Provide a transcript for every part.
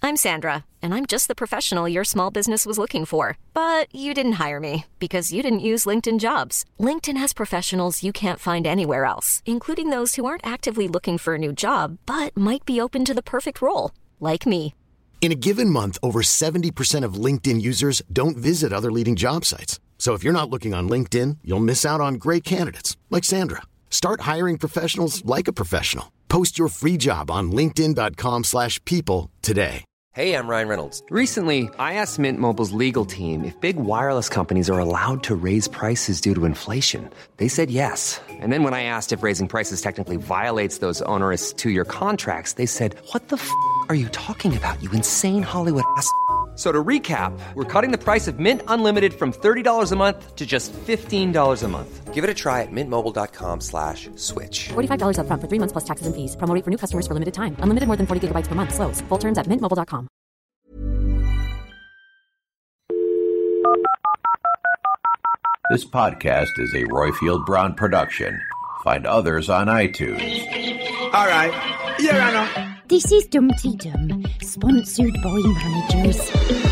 I'm Sandra, and I'm just the professional your small business was looking for. But you didn't hire me because you didn't use LinkedIn Jobs. LinkedIn has professionals you can't find anywhere else, including those who aren't actively looking for a new job, but might be open to the perfect role, like me. In a given month, over 70% of LinkedIn users don't visit other leading job sites. So if you're not looking on LinkedIn, you'll miss out on great candidates like Sandra. Start hiring professionals like a professional. Post your free job on linkedin.com/people today. Hey, I'm Ryan Reynolds. Recently, I asked Mint Mobile's legal team if big wireless companies are allowed to raise prices due to inflation. They said yes. And then when I asked if raising prices technically violates those onerous two-year contracts, they said, "What the f*** are you talking about, you insane Hollywood ass?" So to recap, we're cutting the price of Mint Unlimited from $30 a month to just $15 a month. Give it a try at mintmobile.com/switch. $45 up front for 3 months plus taxes and fees. Promo rate for new customers for limited time. Unlimited more than 40 gigabytes per month. Slows full terms at mintmobile.com. This podcast is a Royfield Brown production. Find others on iTunes. All right. Yeah, I know. This is Dumpty Dum, sponsored by managers.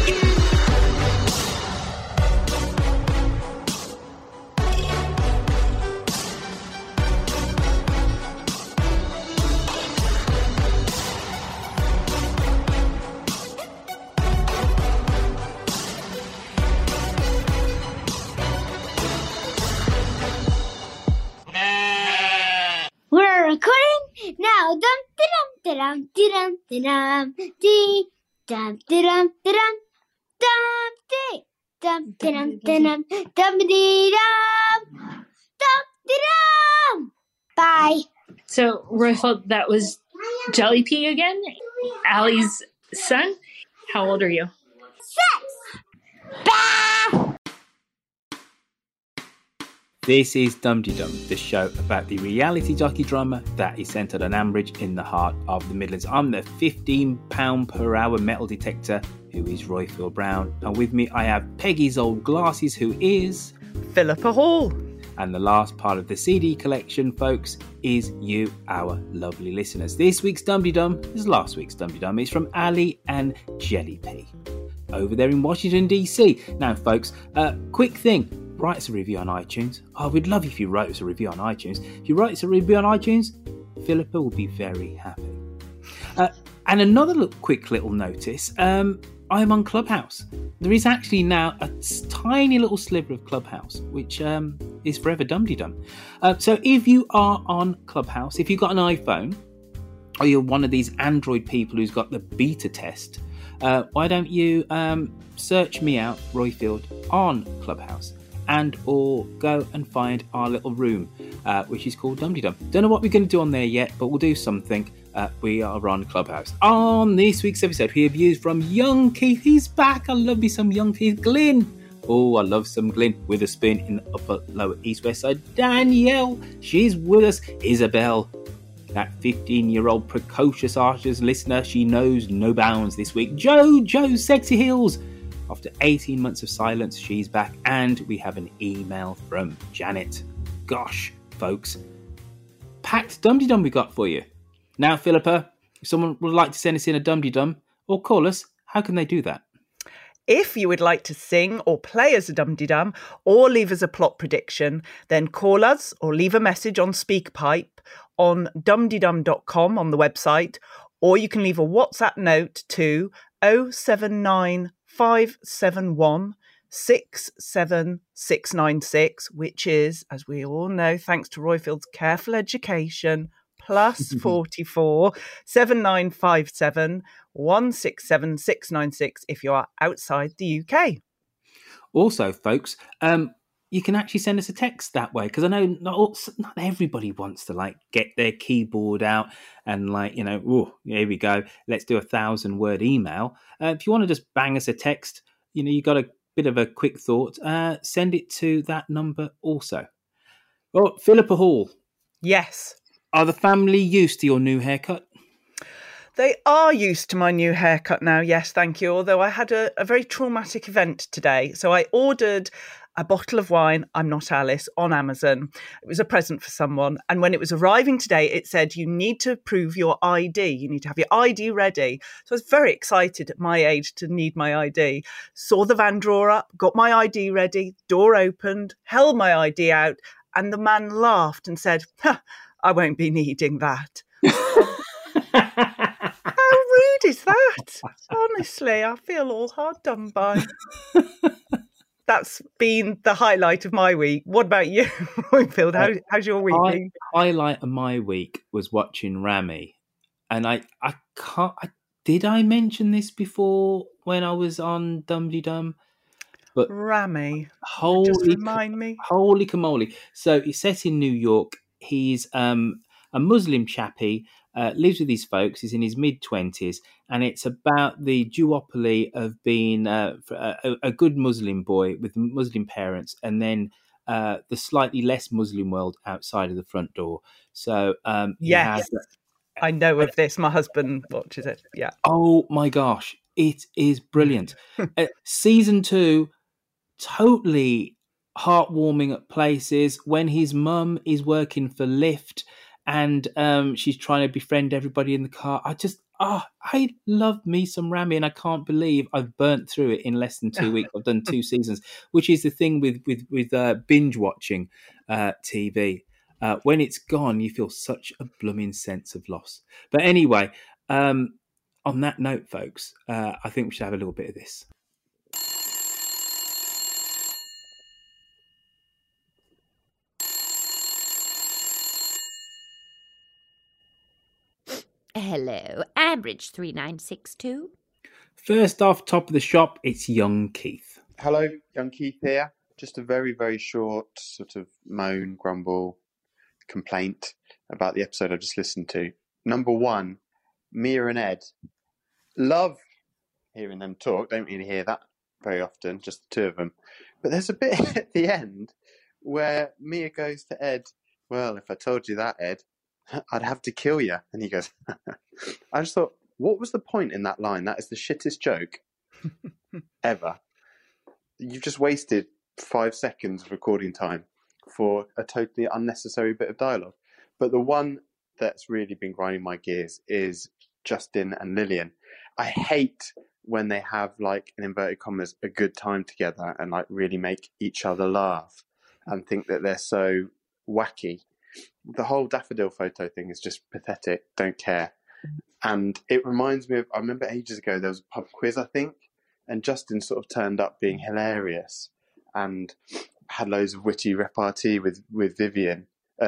We're recording now. Dum dum dum dum dum dee dum dum dum dum dee dum dum dum dum dee dum dum. Bye. So, Royfield, that was Jelly Pea again, Allie's son. How old are you? 6. Bye. This is Dumpty Dum, the show about the reality docudrama that is centred on Ambridge in the heart of the Midlands. I'm the £15 per hour metal detector who is Royfield Brown, and with me I have Peggy's old glasses who is Philippa Hall. And the last part of the CD collection, folks, is you, our lovely listeners. This week's Dumpty Dum is last week's Dumpty Dum. It's from Ali and Jelly Pea over there in Washington DC. Now, folks, quick thing. Write us a review on iTunes. Oh, we'd love if you wrote us a review on iTunes. If you write us a review on iTunes, Philippa will be very happy. And another quick little notice. I'm on Clubhouse. There is actually now a tiny little sliver of Clubhouse, which is Forever Dumpty Dum. So if you are on Clubhouse, if you've got an iPhone, or you're one of these Android people who's got the beta test, why don't you search me out, Royfield, on Clubhouse? And or go and find our little room, which is called Dumpty Dum. Don't know what we're going to do on there yet, but we'll do something. We are on Clubhouse. On this week's episode, we have views from Young Keith. He's back. I love me some Young Keith. Glyn. Oh, I love some Glyn. Witherspoon in the upper, lower, east, west side. Danielle. She's with us. Isabel. That 15-year-old precocious artist listener. She knows no bounds this week. Joe Sexy Heels. After 18 months of silence, she's back, and we have an email from Janet. Gosh, folks, packed Dumpty Dum we got for you. Now, Philippa, if someone would like to send us in a Dumpty Dum or call us, how can they do that? If you would like to sing or play as a Dumpty Dum or leave us a plot prediction, then call us or leave a message on SpeakPipe on dumdydum.com on the website, or you can leave a WhatsApp note to 079 571 67696, which is, as we all know, thanks to Royfield's careful education, plus 44 7957 167 696 if you are outside the UK. Also, folks, you can actually send us a text that way, because I know not everybody wants to get their keyboard out and oh, here we go, let's do a 1,000-word email. If you want to just bang us a text, you got a bit of a quick thought, send it to that number also. Well, Philippa Hall. Yes. Are the family used to your new haircut? They are used to my new haircut now, yes, thank you. Although I had a very traumatic event today. So I ordered a bottle of wine, I'm Not Alice, on Amazon. It was a present for someone. And when it was arriving today, it said, you need to prove your ID. You need to have your ID ready. So I was very excited at my age to need my ID. Saw the van drawer up, got my ID ready, door opened, held my ID out, and the man laughed and said, I won't be needing that. How rude is that? Honestly, I feel all hard done by. That's been the highlight of my week. What about you, Royfield? How's your week been? Highlight of my week was watching Rami. And I can't... Did I mention this before when I was on Dum-de-Dum? But Rami. Just remind me. Holy camoli. So he's set in New York. He's a Muslim chappie, lives with his folks. He's in his mid-20s. And it's about the duopoly of being a good Muslim boy with Muslim parents and then the slightly less Muslim world outside of the front door. So yes, I know of this. My husband watches it. Yeah. Oh my gosh, it is brilliant. Season 2, totally heartwarming at places when his mum is working for Lyft and she's trying to befriend everybody in the car. I love me some Rami, and I can't believe I've burnt through it in less than 2 weeks. I've done 2 seasons, which is the thing with binge watching TV. When it's gone, you feel such a blooming sense of loss. But anyway, on that note, folks, I think we should have a little bit of this. Hello, Ambridge 3962. First off, top of the shop, it's young Keith. Hello, young Keith here. Just a very, very short sort of moan, grumble, complaint about the episode I just listened to. Number 1, Mia and Ed. Love hearing them talk. Don't really hear that very often, just the two of them. But there's a bit at the end where Mia goes to Ed, well, if I told you that, Ed, I'd have to kill you. And he goes, I just thought, what was the point in that line? That is the shittest joke ever. You've just wasted 5 seconds of recording time for a totally unnecessary bit of dialogue. But the one that's really been grinding my gears is Justin and Lillian. I hate when they have, like, in inverted commas, a good time together and, like, really make each other laugh and think that they're so wacky. The whole daffodil photo thing is just pathetic. Don't care. And it reminds me of, I remember ages ago there was a pub quiz, I think, and Justin sort of turned up being hilarious and had loads of witty repartee with Lillian.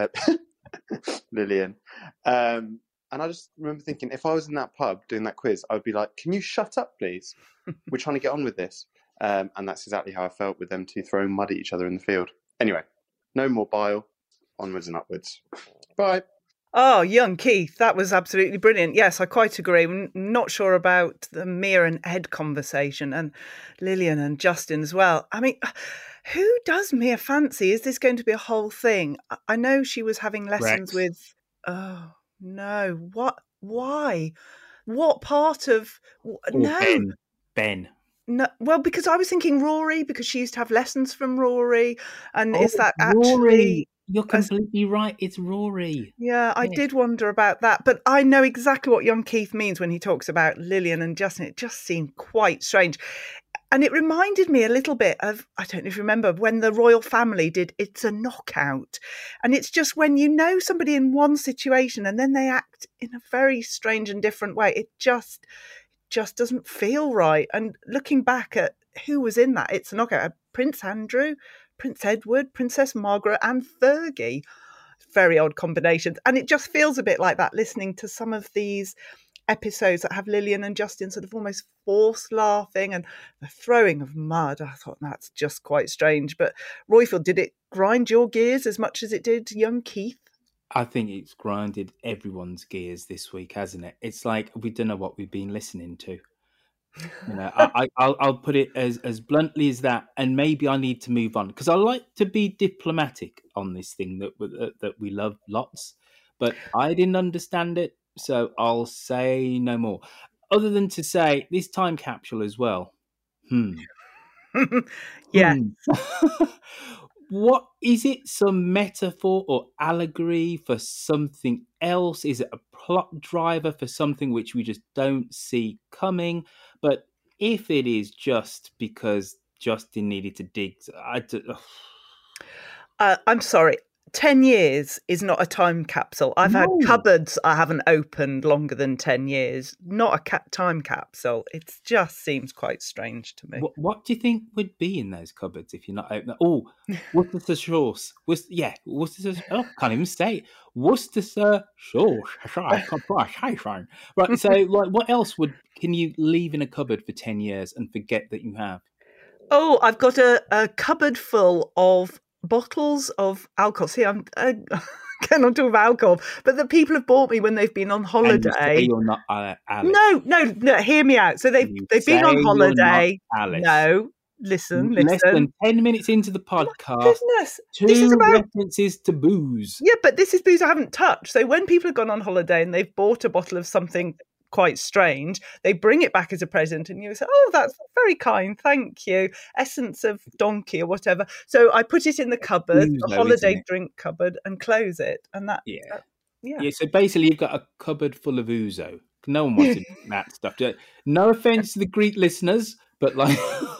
And I just remember thinking, if I was in that pub doing that quiz, I would be like, can you shut up, please? We're trying to get on with this. And that's exactly how I felt with them two throwing mud at each other in the field. Anyway, no more bile. Onwards and upwards. Bye. Oh, young Keith, that was absolutely brilliant. Yes, I quite agree. I'm not sure about the Mia and Ed conversation and Lillian and Justin as well. I mean, who does Mia fancy? Is this going to be a whole thing? I know she was having lessons with... Oh, no. What? Why? What part of... No. Ben. No, well, because I was thinking Rory, because she used to have lessons from Rory. And is that actually... Rory. You're completely right. It's Rory. Yeah, I did wonder about that. But I know exactly what young Keith means when he talks about Lillian and Justin. It just seemed quite strange. And it reminded me a little bit of, I don't know if you remember, when the royal family did It's a Knockout. And it's just when you know somebody in one situation and then they act in a very strange and different way, it just doesn't feel right. And looking back at who was in that It's a Knockout, Prince Andrew, Prince Edward, Princess Margaret and Fergie. Very odd combinations. And it just feels a bit like that listening to some of these episodes that have Lillian and Justin sort of almost forced laughing and the throwing of mud. I thought that's just quite strange. But Royfield, did it grind your gears as much as it did young Keith? I think it's grinded everyone's gears this week, hasn't it? It's like we don't know what we've been listening to. You know, I'll put it as bluntly as that, and maybe I need to move on because I like to be diplomatic on this thing that we love lots, but I didn't understand it, so I'll say no more. Other than to say this time capsule as well. Yeah. What is it? Some metaphor or allegory for something else? Is it a plot driver for something which we just don't see coming? But if it is just because Justin needed to dig, I'm sorry. 10 years is not a time capsule. I've had cupboards I haven't opened longer than 10 years. Not a time capsule. It just seems quite strange to me. What do you think would be in those cupboards if you're not opening? Oh, Worcestershire sauce. Worcestershire. Oh, can't even say it. Worcestershire sauce. Right. So, like, what else can you leave in a cupboard for 10 years and forget that you have? Oh, I've got a cupboard full of bottles of alcohol. See, I'm cannot talk about alcohol, but the people have bought me when they've been on holiday. And you say you're not Alice. No, hear me out. So they've been on holiday. No, listen. Less than 10 minutes into the podcast. Goodness, this is about references to booze. Yeah, but this is booze I haven't touched. So when people have gone on holiday and they've bought a bottle of something quite strange, they bring it back as a present and you say, oh, that's very kind, thank you, essence of donkey or whatever. So I put it in the cupboard, the holiday drink cupboard, and close it, and that so basically you've got a cupboard full of ouzo. No one wanted that stuff. No offense to the Greek listeners, but like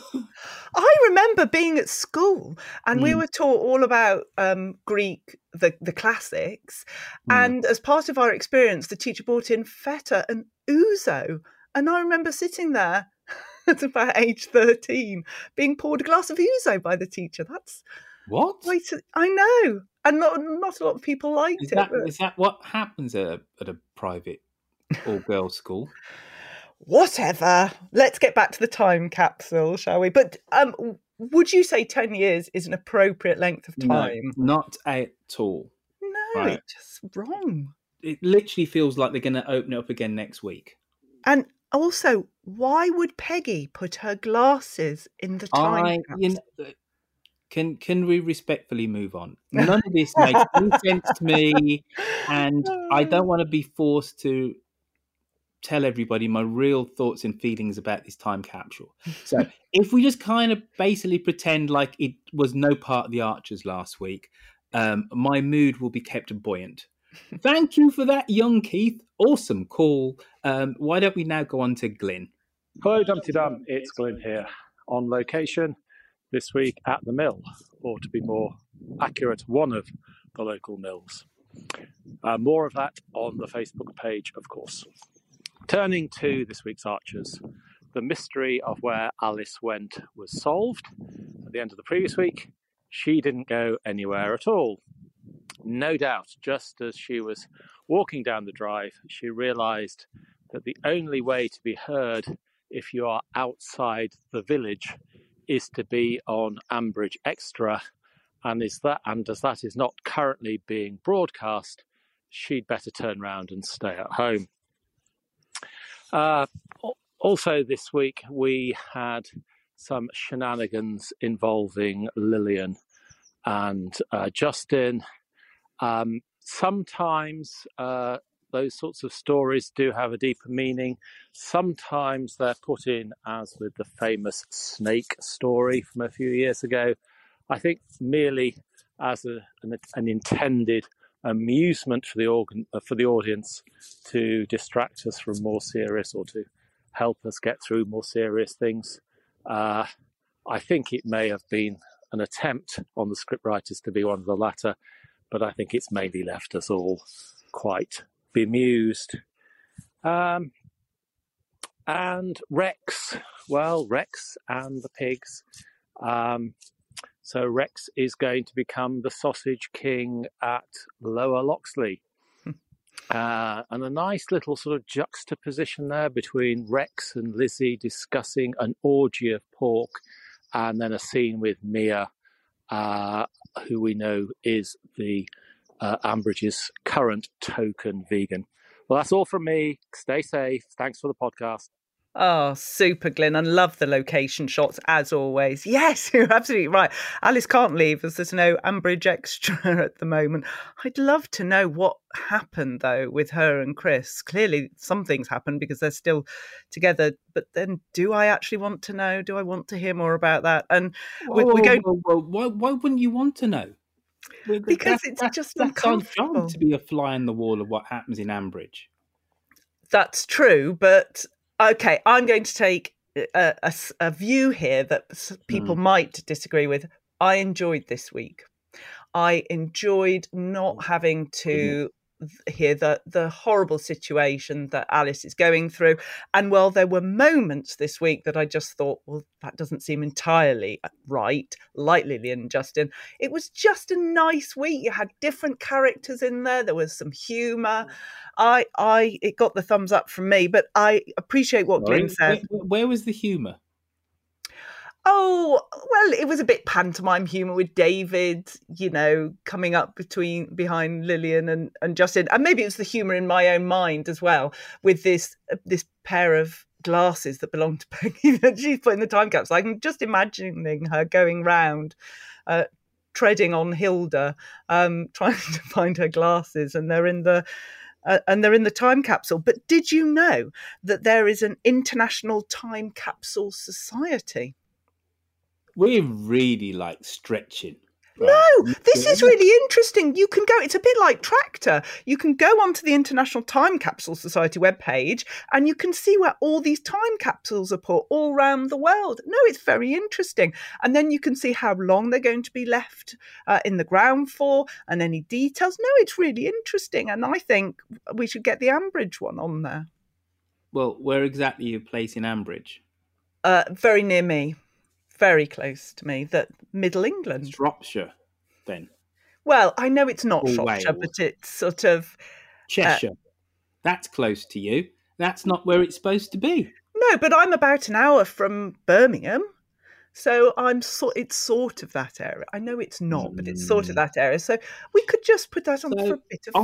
I remember being at school and we were taught all about Greek, the classics. And as part of our experience, the teacher brought in feta and ouzo. And I remember sitting there at about age 13 being poured a glass of ouzo by the teacher. That's what? I know. And not a lot of people liked it. Is that what happens at a private all-girls school? Whatever. Let's get back to the time capsule, shall we? But would you say 10 years is an appropriate length of time? No, not at all. No, right. It's just wrong. It literally feels like they're going to open it up again next week. And also, why would Peggy put her glasses in the time capsule? Can we respectfully move on? None of this makes any sense to me, and I don't want to be forced to tell everybody my real thoughts and feelings about this time capsule. So if we just kind of basically pretend like it was no part of the Archers last week, my mood will be kept buoyant. Thank you for that, young Keith. Awesome call. Why don't we now go on to Glyn? Hello, Dumpty Dum. It's Glyn here, on location this week at the mill, or to be more accurate, one of the local mills. More of that on the Facebook page, of course. Turning to this week's Archers, the mystery of where Alice went was solved. At the end of the previous week, she didn't go anywhere at all. No doubt, just as she was walking down the drive, she realised that the only way to be heard if you are outside the village is to be on Ambridge Extra, and as that is not currently being broadcast, she'd better turn round and stay at home. Also this week we had some shenanigans involving Lillian and Justin. Sometimes those sorts of stories do have a deeper meaning. Sometimes they're put in, as with the famous snake story from a few years ago, I think merely as an intended amusement for the audience to distract us from more serious, or to help us get through more serious things. I think it may have been an attempt on the scriptwriters to be one of the latter, but I think it's mainly left us all quite bemused. And Rex, well, Rex and the pigs. So Rex is going to become the sausage king at Lower Loxley. And a nice little sort of juxtaposition there between Rex and Lizzie discussing an orgy of pork, and then a scene with Mia, who we know is the Ambridge's current token vegan. Well, that's all from me. Stay safe. Thanks for the podcast. Oh, super, Glyn. I love the location shots, as always. Yes, you're absolutely right. Alice can't leave as there's no Ambridge extra at the moment. I'd love to know what happened, though, with her and Chris. Clearly, something's happened because they're still together. But then, do I actually want to know? Do I want to hear more about that? And we're going... Why wouldn't you want to know? Because it's just uncomfortable. That's our job, to be a fly on the wall of what happens in Ambridge. That's true, but... Okay, I'm going to take a view here that people might disagree with. I enjoyed this week. I enjoyed not having to hear the horrible situation that Alice is going through. And while there were moments this week that I just thought, well, that doesn't seem entirely right, like Lilian and Justin, it was just a nice week. You had different characters in there. There was some humour. It got the thumbs up from me, but I appreciate what Glyn said. Where was the humour? Oh, well, it was a bit pantomime humour with David, coming up behind Lilian and Justin. And maybe it was the humour in my own mind as well, with this pair of glasses that belonged to Peggy that she's put in the time capsule. I'm just imagining her going round, treading on Hilda, trying to find her glasses, and they're in the time capsule. But did you know that there is an International Time Capsule Society? We're really stretching. No, this is really interesting. You can go, it's a bit like Tractor. You can go onto the International Time Capsule Society webpage and you can see where all these time capsules are put all around the world. No, it's very interesting. And then you can see how long they're going to be left in the ground for and any details. No, it's really interesting. And I think we should get the Ambridge one on there. Well, where exactly are you placing Ambridge? Very near me. Very close to me, that Middle England. Shropshire, then. Well, I know it's not or Shropshire, Wales. but it's sort of... Cheshire. That's close to you. That's not where it's supposed to be. No, but I'm about an hour from Birmingham. So it's sort of that area. I know it's not, but it's sort of that area. So we could just put that on for a bit of fun.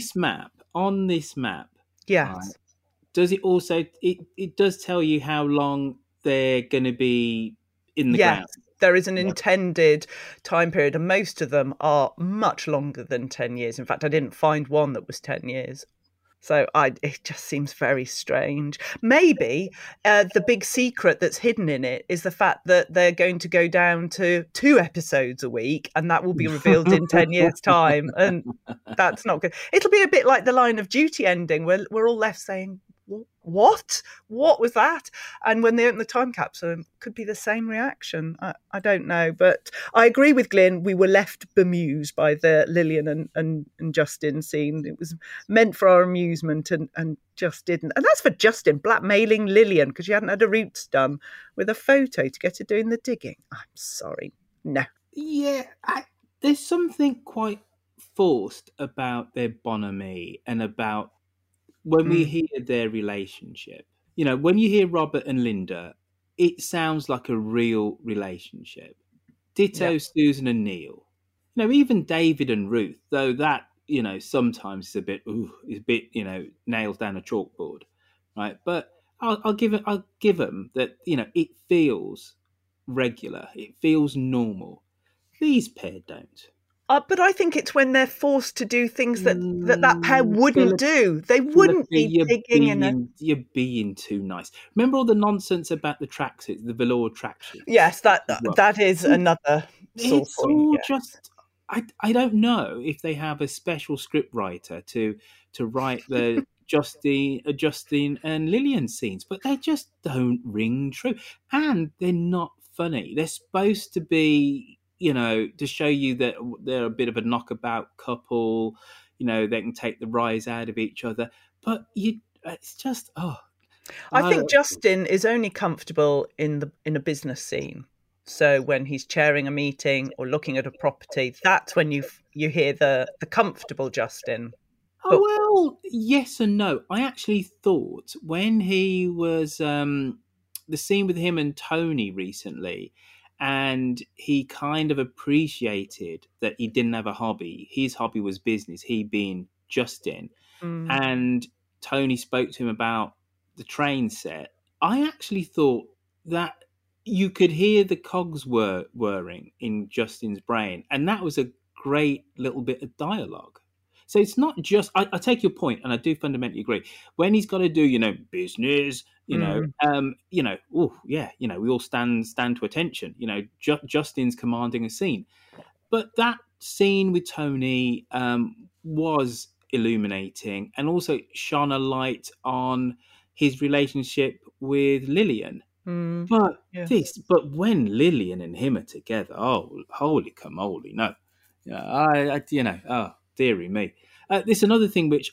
On this map. Yes. Right, does it also... It does tell you how long they're going to be... in the ground. There is an intended time period, and most of them are much longer than 10 years. In fact, I didn't find one that was 10 years. So it just seems very strange. Maybe the big secret that's hidden in it is the fact that they're going to go down to 2 episodes a week, and that will be revealed in 10 years' time. And that's not good. It'll be a bit like the Line of Duty ending, where we're all left saying, what was that? And when they open the time capsule, it could be the same reaction. I don't know, but I agree with Glyn. We were left bemused by the Lilian and Justin scene. It was meant for our amusement and just didn't. And that's for Justin, blackmailing Lilian because she hadn't had her roots done with a photo to get her doing the digging. I'm sorry. No. Yeah, there's something quite forced about their bonhomie and about when we hear their relationship. When you hear Robert and Linda, it sounds like a real relationship. Ditto Susan and Neil. Even David and Ruth, though that, sometimes is a bit, nails down a chalkboard, right? But I'll give them that, it feels regular. It feels normal. These pair don't. But I think it's when they're forced to do things that pair wouldn't do. They wouldn't be digging You're being too nice. Remember all the nonsense about the tracksuits, the velour tracksuits? Yes, that is another sort it's all just... I don't know if they have a special script writer to write the Justine and Lilian scenes, but they just don't ring true. And they're not funny. They're supposed to be... to show you that they're a bit of a knockabout couple, they can take the rise out of each other. But it's just, I think Justin is only comfortable in a business scene. So when he's chairing a meeting or looking at a property, that's when you hear the comfortable Justin. Well, yes and no. I actually thought when he was the scene with him and Tony recently, and he kind of appreciated that he didn't have a hobby. His hobby was business, he being Justin. And Tony spoke to him about the train set. I actually thought that you could hear the cogs whirring in Justin's brain, and that was a great little bit of dialogue. So it's not just. I take your point, and I do fundamentally agree. When he's got to do, business, oh yeah, we all stand to attention. Justin's commanding a scene, but that scene with Tony was illuminating and also shone a light on his relationship with Lillian. But when Lillian and him are together, oh, holy camoly, no. Oh, dearie me. There's another thing which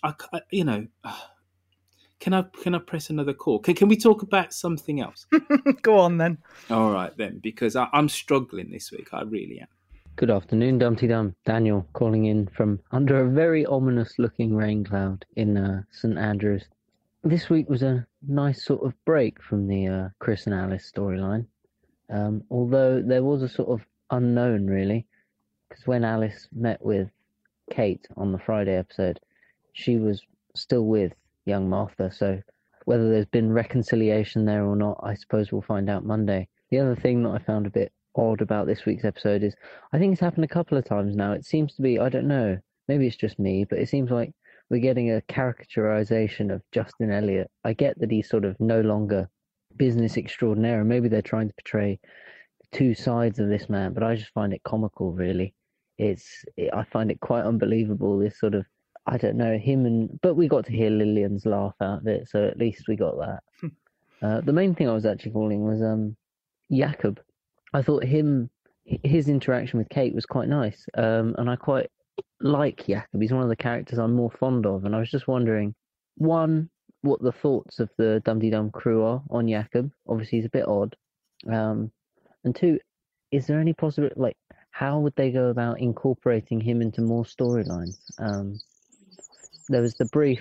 can I press another call? Can we talk about something else? Go on then. All right then, because I'm struggling this week. I really am. Good afternoon, Dumpty Dum. Daniel calling in from under a very ominous-looking rain cloud in St Andrews. This week was a nice sort of break from the Chris and Alice storyline, although there was a sort of unknown, really, because when Alice met with Kate on the Friday episode, she was still with young Martha, so whether there's been reconciliation there or not, I suppose we'll find out Monday. The other thing that I found a bit odd about this week's episode is, I think it's happened a couple of times now, it seems to be, I don't know, maybe it's just me, but it seems like we're getting a caricaturization of Justin Elliott. I get that he's sort of no longer business extraordinaire, and maybe they're trying to portray two sides of this man, but I just find it comical, really. I find it quite unbelievable, this sort of, I don't know, but we got to hear Lillian's laugh out of it, so at least we got that. The main thing I was actually calling was Jakob. I thought his interaction with Kate was quite nice, and I quite like Jakob. He's one of the characters I'm more fond of, and I was just wondering, one, what the thoughts of the Dum Dum crew are on Jakob. Obviously, he's a bit odd. And two, is there any possibility, how would they go about incorporating him into more storylines? There was the brief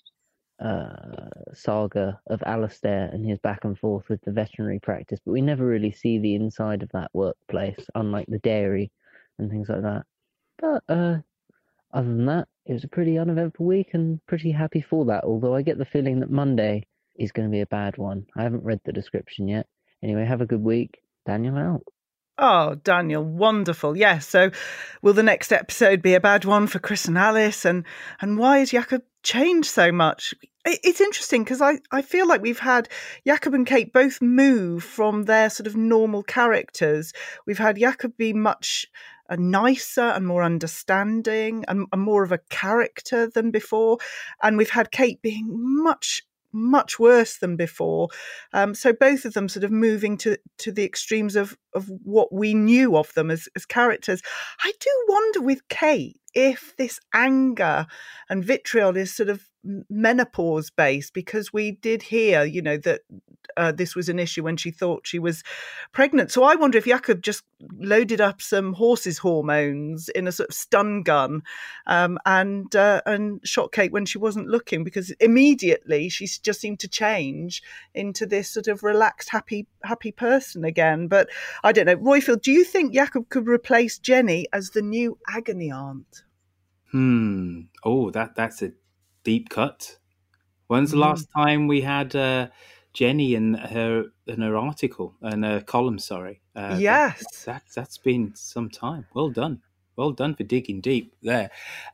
saga of Alistair and his back and forth with the veterinary practice, but we never really see the inside of that workplace, unlike the dairy and things like that. But other than that, it was a pretty uneventful week and pretty happy for that, although I get the feeling that Monday is going to be a bad one. I haven't read the description yet. Anyway, have a good week. Daniel out. Oh, Daniel, wonderful. Yes, so will the next episode be a bad one for Chris and Alice? And why has Jakob changed so much? It's interesting because I feel like we've had Jakob and Kate both move from their sort of normal characters. We've had Jakob be much nicer and more understanding and more of a character than before. And we've had Kate being much worse than before. So both of them sort of moving to the extremes of what we knew of them as characters. I do wonder with Kate if this anger and vitriol is sort of menopause based, because we did hear, that this was an issue when she thought she was pregnant. So I wonder if Jakob just loaded up some horse's hormones in a sort of stun gun and shot Kate when she wasn't looking, because immediately she just seemed to change into this sort of relaxed, happy person again. But I don't know. Roifield, do you think Jakob could replace Jenny as the new agony aunt? Oh, that's a deep cut. When's the last time we had Jenny and her article and her column? Sorry. Yes, that's been some time. Well done for digging deep there.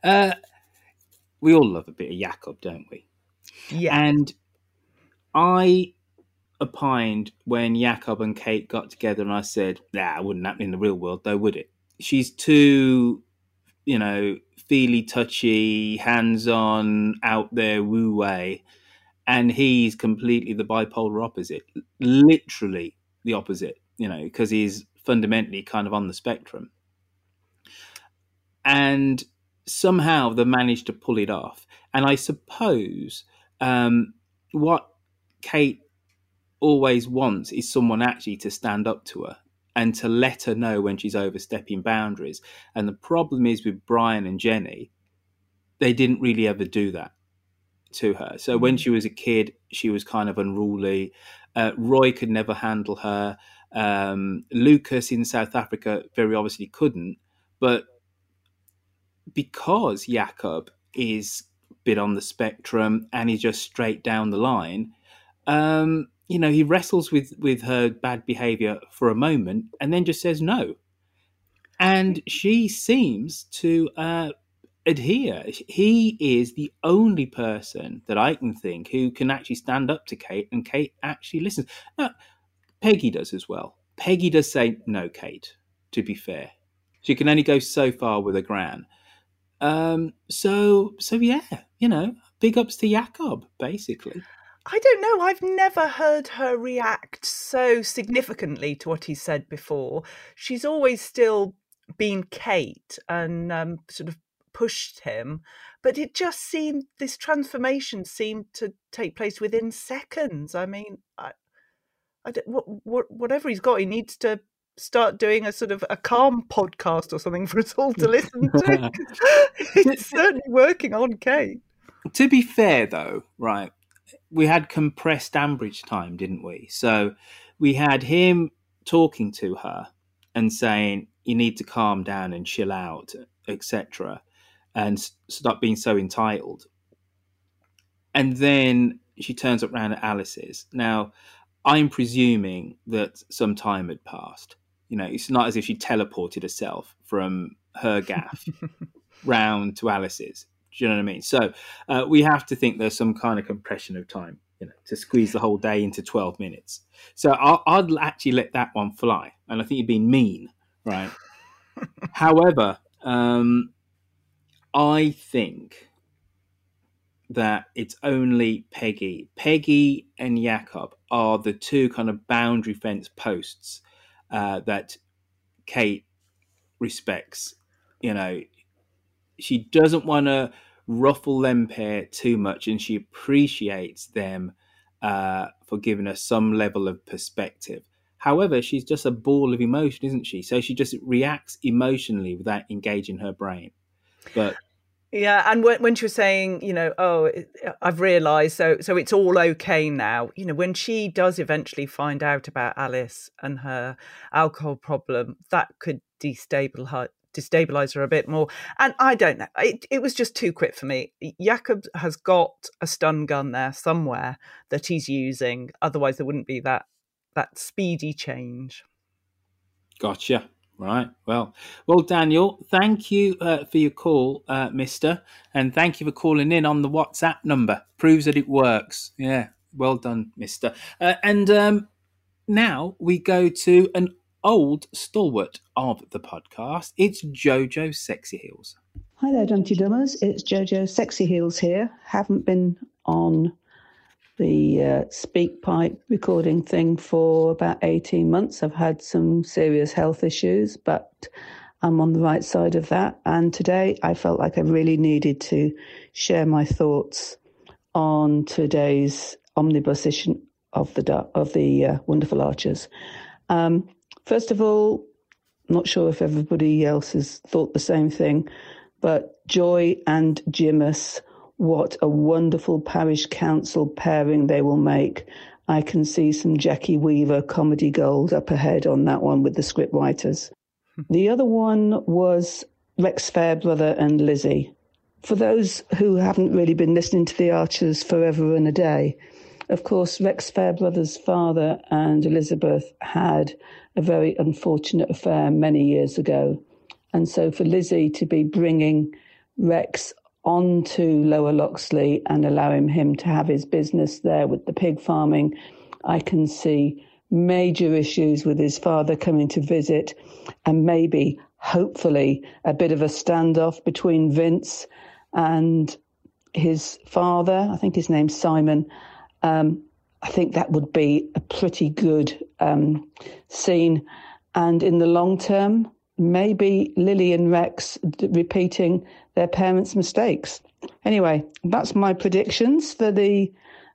We all love a bit of Jakob, don't we? Yeah. And I opined when Jakob and Kate got together, and I said, "Nah, it wouldn't happen in the real world, though, would it?" She's too, feely, touchy, hands-on, out there, woo way, and he's completely the bipolar opposite, literally the opposite, because he's fundamentally kind of on the spectrum. And somehow they managed to pull it off. And I suppose what Kate always wants is someone actually to stand up to her and to let her know when she's overstepping boundaries. And the problem is with Brian and Jenny, they didn't really ever do that to her. So when she was a kid, she was kind of unruly. Roy could never handle her. Lucas in South Africa very obviously couldn't. But because Jakob is a bit on the spectrum and he's just straight down the line, he wrestles with her bad behaviour for a moment and then just says no. And she seems to adhere. He is the only person that I can think who can actually stand up to Kate, and Kate actually listens. Now, Peggy does as well. Peggy does say, no, Kate, to be fair. She can only go so far with a gran. So yeah, big ups to Jakob, basically. I don't know. I've never heard her react so significantly to what he said before. She's always still been Kate and sort of pushed him, but it just seemed, this transformation seemed to take place within seconds. I mean, I don't, whatever he's got, he needs to start doing a sort of a calm podcast or something for us all to listen to. It's certainly working on Kate. To be fair, though, right, we had compressed Ambridge time, didn't we? So we had him talking to her and saying, you need to calm down and chill out, etc., and stop being so entitled. And then she turns up round at Alice's. Now, I'm presuming that some time had passed. It's not as if she teleported herself from her gaff round to Alice's. Do you know what I mean? So we have to think there's some kind of compression of time, to squeeze the whole day into 12 minutes. So I'd actually let that one fly. And I think you're being mean, right? However, I think that it's only Peggy. Peggy and Jakob are the two kind of boundary fence posts that Kate respects. She doesn't want to ruffle them pair too much, and she appreciates them for giving her some level of perspective. However, she's just a ball of emotion, isn't she? So she just reacts emotionally without engaging her brain. But yeah, and when she was saying, I've realised, so it's all okay now. When she does eventually find out about Alice and her alcohol problem, that could destabilise her a bit more. And I don't know, it was just too quick for me. Jakob has got a stun gun there somewhere that he's using. Otherwise, there wouldn't be that speedy change. Gotcha. Right. Well, Daniel, thank you for your call, mister. And thank you for calling in on the WhatsApp number. Proves that it works. Yeah. Well done, mister. And now we go to an old stalwart of the podcast. It's Jojo Sexy Heels. Hi there, Dumpty Dummers. It's Jojo Sexy Heels here. Haven't been on the SpeakPipe recording thing for about 18 months. I've had some serious health issues, but I'm on the right side of that. And today I felt like I really needed to share my thoughts on today's omnibus issue of the Wonderful Archers. First of all, I'm not sure if everybody else has thought the same thing, but Joy and Jimus, what a wonderful parish council pairing they will make. I can see some Jackie Weaver comedy gold up ahead on that one with the script writers. The other one was Rex Fairbrother and Lizzie. For those who haven't really been listening to the Archers forever and a day, of course, Rex Fairbrother's father and Elizabeth had a very unfortunate affair many years ago. And so for Lizzie to be bringing Rex onto Lower Loxley and allowing him to have his business there with the pig farming, I can see major issues with his father coming to visit, and maybe, hopefully, a bit of a standoff between Vince and his father. I think his name's Simon. I think that would be a pretty good scene. And in the long term, maybe Lily and Rex repeating their parents' mistakes. Anyway, that's my predictions for the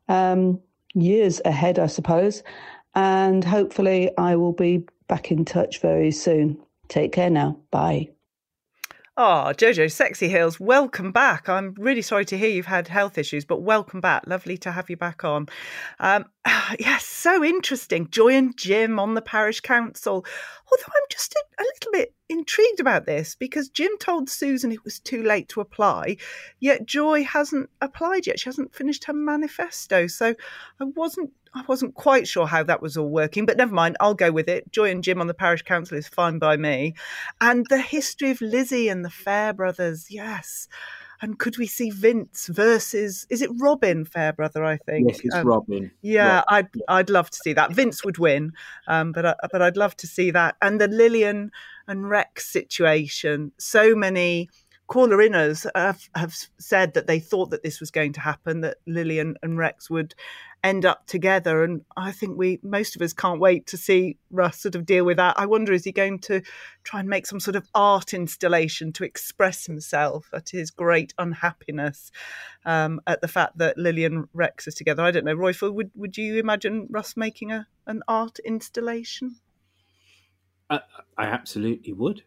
years ahead, I suppose. And hopefully I will be back in touch very soon. Take care now. Bye. Oh, Jojo Sexy Heels, welcome back. I'm really sorry to hear you've had health issues, but welcome back. Lovely to have you back on. Yes, so interesting. Joy and Jim on the parish council. Although I'm just a little bit intrigued about this because Jim told Susan it was too late to apply, yet Joy hasn't applied yet. She hasn't finished her manifesto. So I wasn't I wasn't quite sure how that was all working, but never mind, I'll go with it. Joy and Jim on the parish council is fine by me. And the history of Lizzie and the Fairbrothers, yes. And could we see Vince versus, is it Robin Fairbrother, I think? Yes, it's Robin. Yeah, Robin. I'd love to see that. Vince would win, but I'd love to see that. And the Lillian and Rex situation, so many caller-inners have said that they thought that this was going to happen, that Lillian and Rex would end up together. And I think most of us can't wait to see Russ sort of deal with that. I wonder, is he going to try and make some sort of art installation to express himself at his great unhappiness at the fact that Lillian and Rex is together? I don't know. Royfield, would you imagine Russ making an art installation? I absolutely would.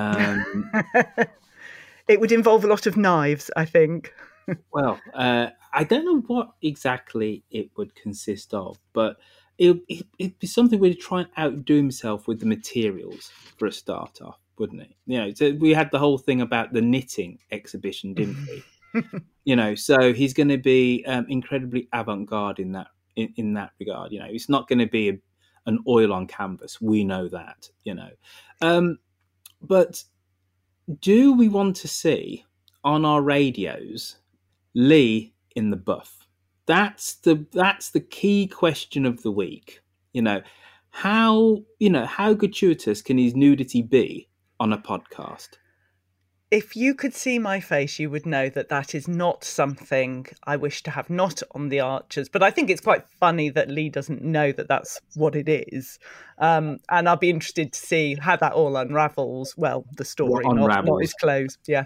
It would involve a lot of knives, I think. Well, I don't know what exactly it would consist of, but it'd be something where he'd try and outdo himself with the materials for a start off, wouldn't it? You know, so we had the whole thing about the knitting exhibition, didn't we? You know, so he's going to be incredibly avant-garde in that regard. You know, it's not going to be an oil on canvas. We know that, you know. But do we want to see on our radios Lee in the buff? That's the key question of the week. You know, how gratuitous can his nudity be on a podcast? If you could see my face, you would know that is not something I wish to have not on the Archers. But I think it's quite funny that Lee doesn't know that that's what it is. And I'll be interested to see how that all unravels. Well, the story, not his clothes, yes.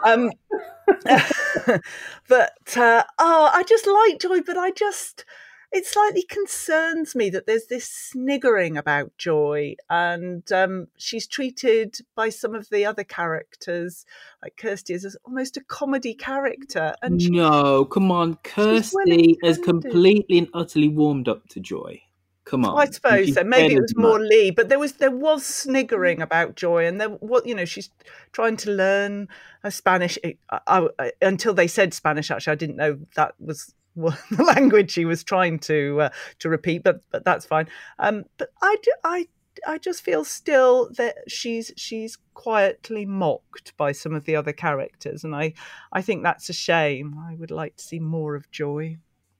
But I just like Joy, but it slightly concerns me that there's this sniggering about Joy, and she's treated by some of the other characters, like Kirsty, as almost a comedy character. And no, come on, Kirsty has completely and utterly warmed up to Joy. Come on, I suppose so. Maybe it was more Lee, but there was sniggering about Joy, and she's trying to learn Spanish. Until they said Spanish, actually, I didn't know that was the language she was trying to repeat, but that's fine. But I just feel still that she's quietly mocked by some of the other characters, and I think that's a shame. I would like to see more of Joy.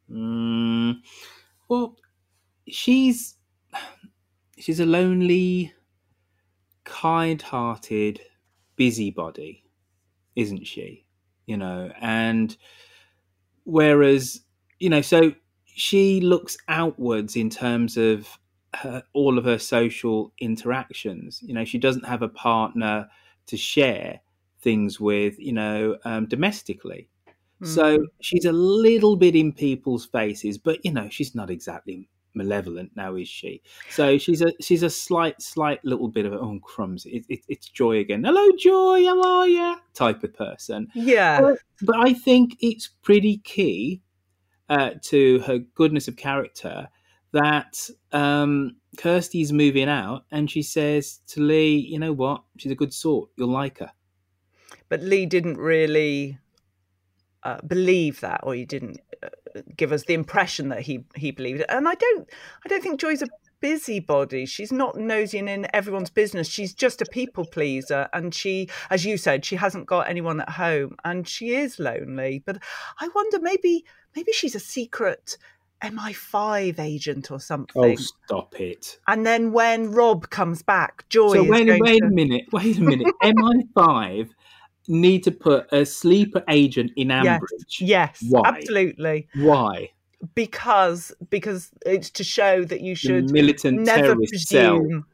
Well, she's a lonely, kind-hearted busybody, isn't she? You know, and whereas, you know, so she looks outwards in terms of all of her social interactions. You know, she doesn't have a partner to share things with, you know, domestically. So she's a little bit in people's faces, but, you know, she's not exactly malevolent now, is she? So she's a slight little bit of oh crumbs, it's Joy again. Hello, Joy, how are you? Type of person. Yeah. But I think it's pretty key to her goodness of character that Kirsty's moving out, and she says to Lee, you know what? She's a good sort. You'll like her. But Lee didn't really believe that, or he didn't give us the impression that he believed it. And I don't think Joy's a busybody. She's not nosing in everyone's business. She's just a people pleaser, and she, as you said, she hasn't got anyone at home, and she is lonely. But I wonder, maybe she's a secret MI5 agent or something. Oh, stop it. And then when Rob comes back, Joy is wait a minute. MI5 need to put a sleeper agent in Ambridge. Yes, why? Absolutely. Why? Because it's to show that you should the militant never terrorist presume.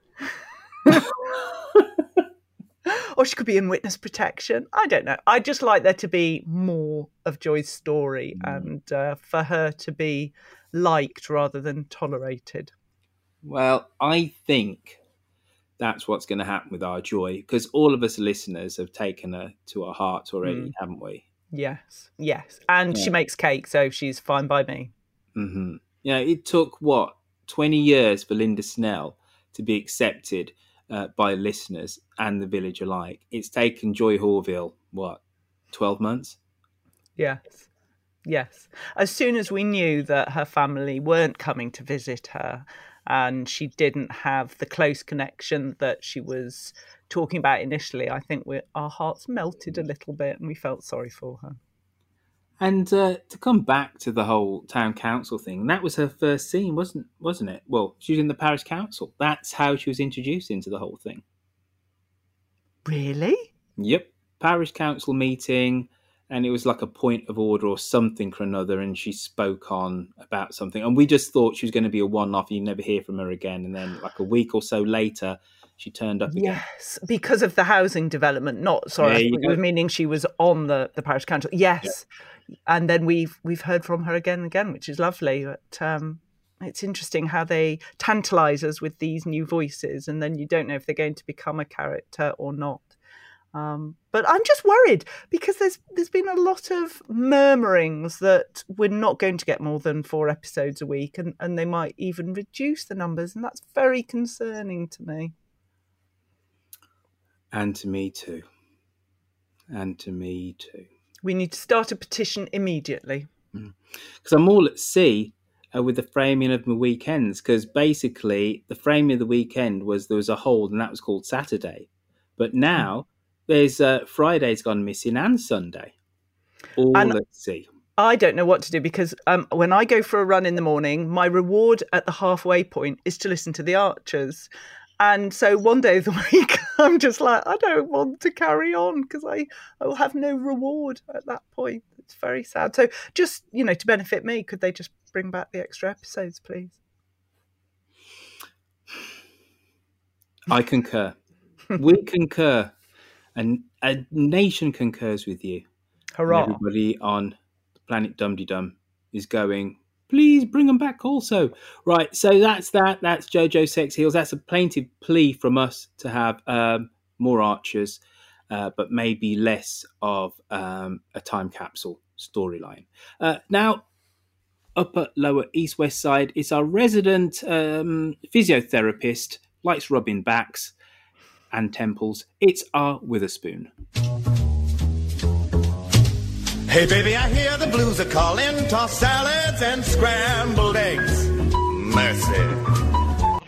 Or she could be in witness protection. I don't know. I just like there to be more of Joy's story and for her to be liked rather than tolerated. Well, I think that's what's going to happen with our Joy, because all of us listeners have taken her to our hearts already, haven't we? Yes. And she makes cake, so she's fine by me. Mm-hmm. You know, it took, 20 years for Linda Snell to be accepted by listeners and the village alike. It's taken Joy Horville, 12 months? Yes. Yes. As soon as we knew that her family weren't coming to visit her and she didn't have the close connection that she was talking about initially, I think our hearts melted a little bit and we felt sorry for her. And to come back to the whole town council thing, that was her first scene, wasn't it? Well, she was in the parish council. That's how she was introduced into the whole thing. Really? Yep. Parish council meeting, and it was like a point of order or something or another, and she spoke on about something. And we just thought she was going to be a one-off, you never hear from her again. And then like a week or so later, she turned up again. Yes, because of the housing development. I was meaning she was on the parish council. Yes. Yeah. And then we've heard from her again and again, which is lovely. But it's interesting how they tantalise us with these new voices, and then you don't know if they're going to become a character or not. But I'm just worried because there's been a lot of murmurings that we're not going to get more than 4 episodes a week, and they might even reduce the numbers, and that's very concerning to me. And to me too. We need to start a petition immediately. Because I'm all at sea with the framing of my weekends, because basically the framing of the weekend was there was a hold and that was called Saturday. But now there's Friday's gone missing and Sunday. All at sea. I don't know what to do because when I go for a run in the morning, my reward at the halfway point is to listen to the Archers. And so one day of the week, I'm just like, I don't want to carry on because I will have no reward at that point. It's very sad. So just, to benefit me, could they just bring back the extra episodes, please? I concur. We concur. And a nation concurs with you. Hurrah. And everybody on Planet Dum-de-Dum is going, please bring them back also. Right, so that's that. That's JoJo Sex Heels. That's a plaintive plea from us to have more Archers, but maybe less of a time capsule storyline. Now, upper, lower, east, west side is our resident physiotherapist, likes rubbing backs and temples. It's our Witherspoon. Hey baby, I hear the blues are calling, tossed salads and scrambled eggs. Mercy.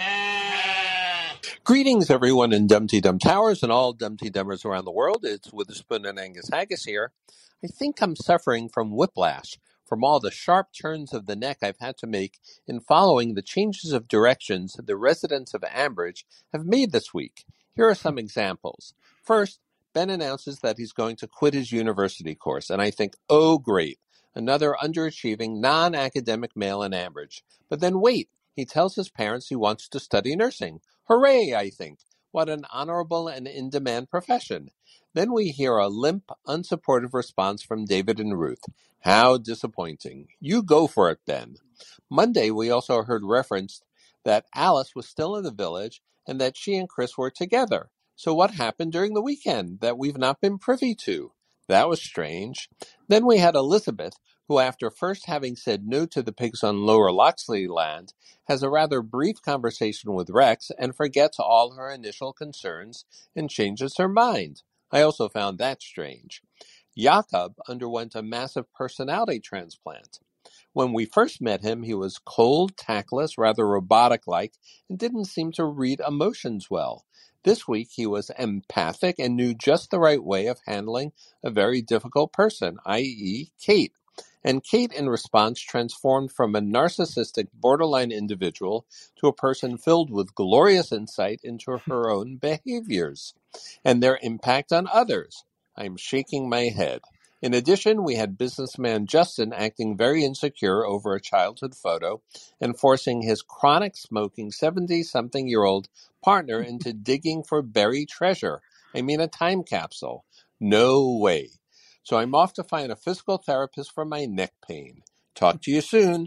Greetings everyone in Dum-Tee-Dum Towers and all Dum-Tee-Dummers around the world. It's Witherspoon and Angus Haggis here. I think I'm suffering from whiplash from all the sharp turns of the neck I've had to make in following the changes of directions the residents of Ambridge have made this week. Here are some examples. First, Ben announces that he's going to quit his university course, and I think, oh great, another underachieving, non-academic male in Ambridge. But then wait, he tells his parents he wants to study nursing. Hooray, I think. What an honorable and in-demand profession. Then we hear a limp, unsupportive response from David and Ruth. How disappointing. You go for it, Ben. Monday, we also heard referenced that Alice was still in the village and that she and Chris were together. So what happened during the weekend that we've not been privy to? That was strange. Then we had Elizabeth, who after first having said no to the pigs on Lower Loxley land, has a rather brief conversation with Rex and forgets all her initial concerns and changes her mind. I also found that strange. Jakob underwent a massive personality transplant. When we first met him, he was cold, tactless, rather robotic-like, and didn't seem to read emotions well. This week, he was empathic and knew just the right way of handling a very difficult person, i.e. Kate. And Kate, in response, transformed from a narcissistic, borderline individual to a person filled with glorious insight into her own behaviors and their impact on others. I'm shaking my head. In addition, we had businessman Justin acting very insecure over a childhood photo and forcing his chronic smoking 70-something-year-old partner into digging for buried treasure. I mean, a time capsule. No way. So I'm off to find a physical therapist for my neck pain. Talk to you soon.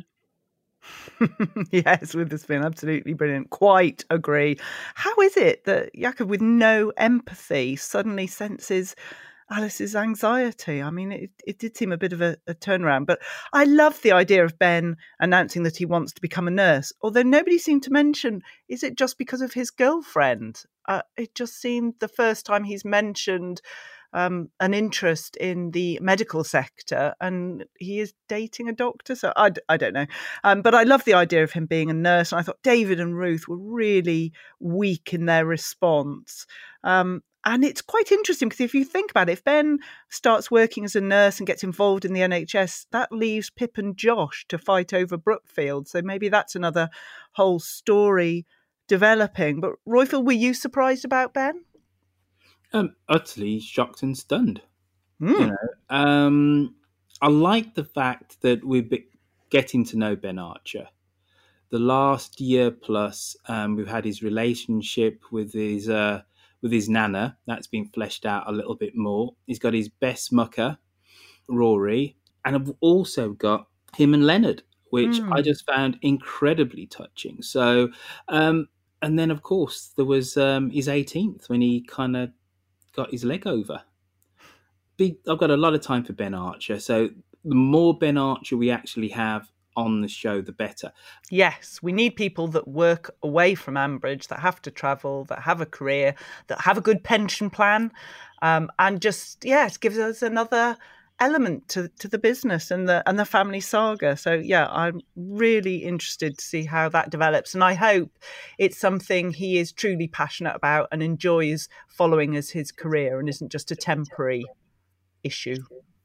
Yes, Witherspoon, absolutely brilliant. Quite agree. How is it that Jakob, with no empathy, suddenly senses Alice's anxiety? I mean, it did seem a bit of a turnaround, but I love the idea of Ben announcing that he wants to become a nurse, although nobody seemed to mention, is it just because of his girlfriend? It just seemed the first time he's mentioned an interest in the medical sector, and he is dating a doctor. So I don't know. But I love the idea of him being a nurse. And I thought David and Ruth were really weak in their response. And it's quite interesting because if you think about it, if Ben starts working as a nurse and gets involved in the NHS, that leaves Pip and Josh to fight over Brookfield. So maybe that's another whole story developing. But Roifield, were you surprised about Ben? Utterly shocked and stunned. You know, I like the fact that we're getting to know Ben Archer. The last year plus, we've had his relationship with his nana. That's been fleshed out a little bit more. He's got his best mucker, Rory, and I've also got him and Leonard, which I just found incredibly touching. So, and then of course there was his 18th when he kind of got his leg over. I've got a lot of time for Ben Archer, so the more Ben Archer we actually have on the show, the better. Yes, we need people that work away from Ambridge, that have to travel, that have a career, that have a good pension plan, and just, it gives us another element to the business and the family saga. So I'm really interested to see how that develops, and I hope it's something he is truly passionate about and enjoys following as his career and isn't just a temporary issue.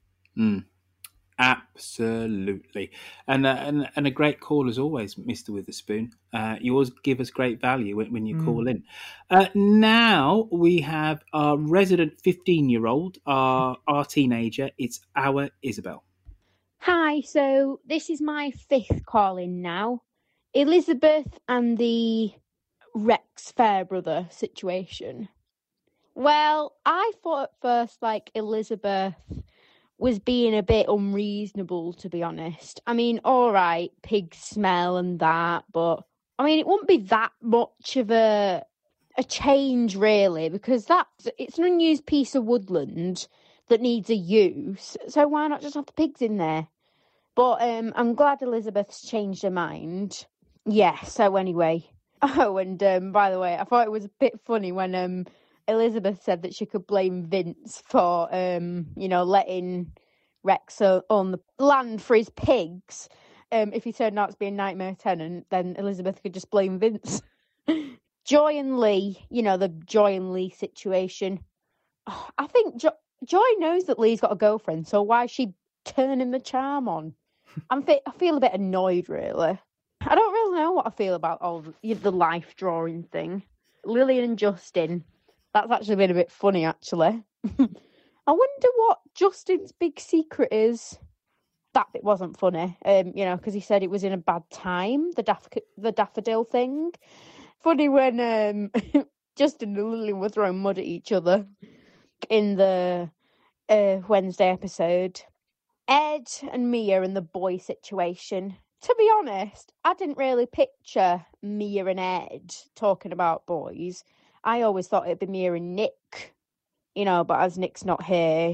Absolutely. And a great call as always, Mr. Witherspoon. You always give us great value when you call in. Now we have our resident 15-year-old, our teenager. It's our Isabel. Hi, so this is my 5th call in now. Elizabeth and the Rex Fairbrother situation. Well, I thought at first Elizabeth was being a bit unreasonable, to be honest. I mean, all right, pig smell and that, but I mean, it wouldn't be that much of a change, really, because it's an unused piece of woodland that needs a use, so why not just have the pigs in there? But I'm glad Elizabeth's changed her mind. Yeah, so anyway. Oh, and by the way, I thought it was a bit funny when Elizabeth said that she could blame Vince for, letting Rex own the land for his pigs. If he turned out to be a nightmare tenant, then Elizabeth could just blame Vince. Joy and Lee, the Joy and Lee situation. Oh, I think Joy knows that Lee's got a girlfriend, so why is she turning the charm on? I feel a bit annoyed, really. I don't really know what I feel about all the life drawing thing. Lillian and Justin. That's actually been a bit funny, actually. I wonder what Justin's big secret is. That bit wasn't funny, because he said it was in a bad time, the daffodil thing. Funny when Justin and Lillian were throwing mud at each other in the Wednesday episode. Ed and Mia and the boy situation. To be honest, I didn't really picture Mia and Ed talking about boys. I always thought it'd be Mia and Nick, but as Nick's not here,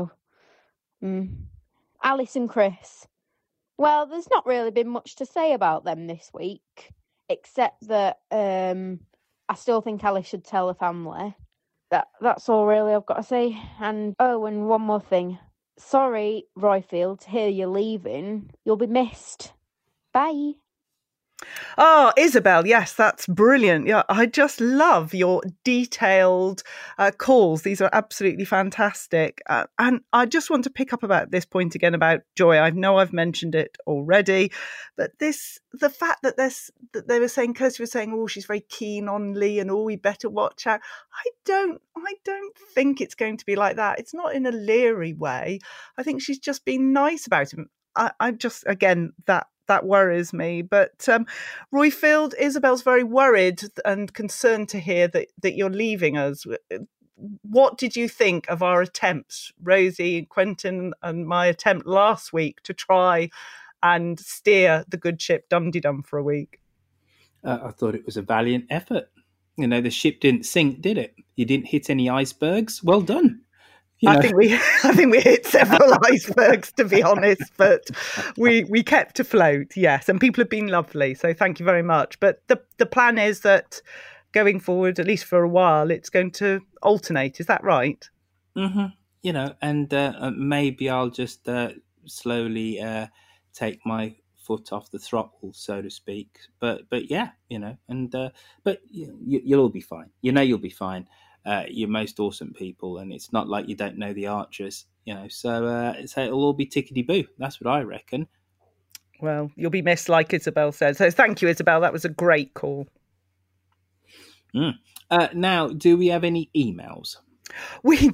Alice and Chris. Well, there's not really been much to say about them this week, except that I still think Alice should tell her family. That's all really I've got to say. And one more thing. Sorry, Roifield, to hear you're leaving. You'll be missed. Bye. Oh, Isabel, yes, that's brilliant. Yeah, I just love your detailed calls. These are absolutely fantastic. And I just want to pick up about this point again about Joy. I know I've mentioned it already, but the fact that they were saying, Kirsty was saying, oh, she's very keen on Lee and we better watch out. I don't think it's going to be like that. It's not in a leery way. I think she's just been nice about him. I just, again, that worries me. But Roifield, Isabel's very worried and concerned to hear that you're leaving us. What did you think of our attempts, Rosie, Quentin, and my attempt last week to try and steer the good ship Dum-de-Dum for a week? I thought it was a valiant effort. The ship didn't sink, did it? You didn't hit any icebergs. Well done. I think we hit several icebergs, to be honest, but we kept afloat, yes, and people have been lovely, so thank you very much. But the plan is that going forward, at least for a while, it's going to alternate. Is that right? Mm-hmm. and maybe I'll just slowly take my foot off the throttle, so to speak. But yeah, but you'll all be fine. You'll be fine. You're most awesome people, and it's not like you don't know the Archers, So it'll all be tickety-boo. That's what I reckon. Well, you'll be missed, like Isabel said. So thank you, Isabel. That was a great call. Now, do we have any emails? We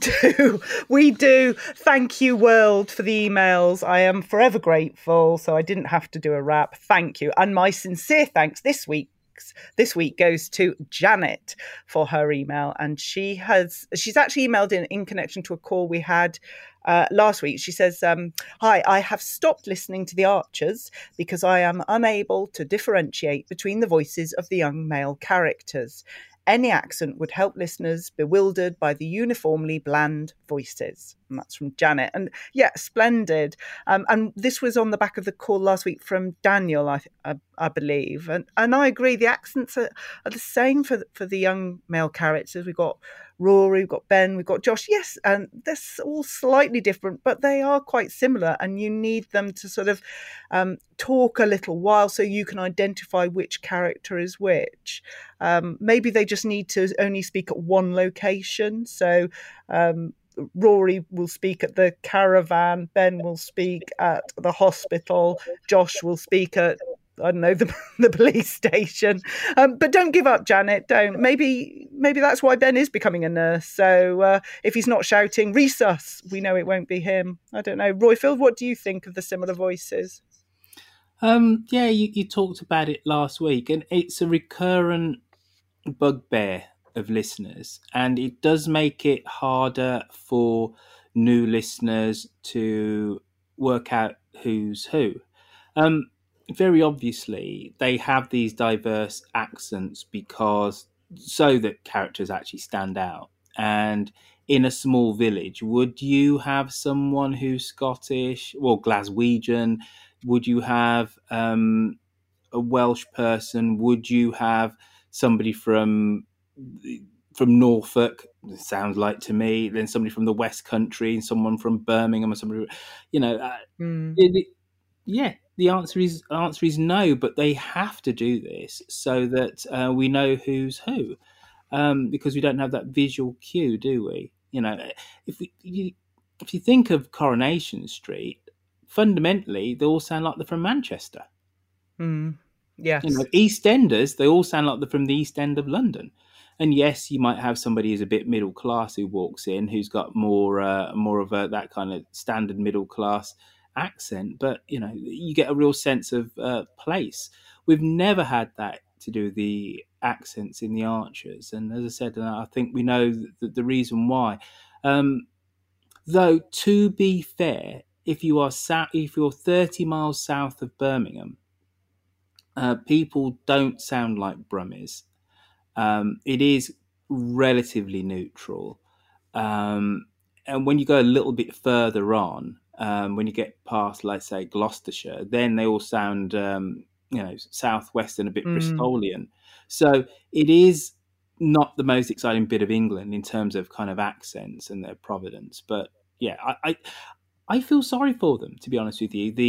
do. Thank you, world, for the emails. I am forever grateful. So I didn't have to do a wrap. Thank you. And my sincere thanks this week goes to Janet for her email. And she's actually emailed in connection to a call we had last week. She says, hi, I have stopped listening to the Archers because I am unable to differentiate between the voices of the young male characters. Any accent would help listeners bewildered by the uniformly bland voices. And that's from Janet. And yeah, splendid. And this was on the back of the call last week from Daniel, I believe. And I agree, the accents are the same for the young male characters. We've got Rory, we've got Ben, we've got Josh. Yes, and they're all slightly different, but they are quite similar. And you need them to sort of talk a little while so you can identify which character is which. Maybe they just need to only speak at one location. So Rory will speak at the caravan, Ben will speak at the hospital, Josh will speak at, I don't know, the police station. But don't give up, Janet. Don't. Maybe that's why Ben is becoming a nurse. So if he's not shouting "resus," we know it won't be him. I don't know. Royfield, what do you think of the similar voices? Yeah, you talked about it last week, and it's a recurrent bugbear of listeners, and it does make it harder for new listeners to work out who's who. Very obviously, they have these diverse accents so that characters actually stand out. And in a small village, would you have someone who's Scottish or Glaswegian? Would you have a Welsh person? Would you have somebody from Norfolk, it sounds like to me, then somebody from the West Country, and someone from Birmingham, or somebody, the answer is no, but they have to do this so that we know who's who, because we don't have that visual cue, do we? If you think of Coronation Street, fundamentally they all sound like they're from Manchester. Yes. EastEnders, they all sound like they're from the East End of London. And yes, you might have somebody who's a bit middle class who walks in, who's got more of that kind of standard middle class accent, but you get a real sense of place. We've never had that to do with the accents in the Archers, and as I said, I think we know the reason why. Though, to be fair, if you're 30 miles south of Birmingham, people don't sound like Brummies. It is relatively neutral, and when you go a little bit further on, when you get past, let's say, Gloucestershire, then they all sound, southwestern, a bit Bristolian. So it is not the most exciting bit of England in terms of kind of accents and their providence. But yeah, I feel sorry for them, to be honest with you.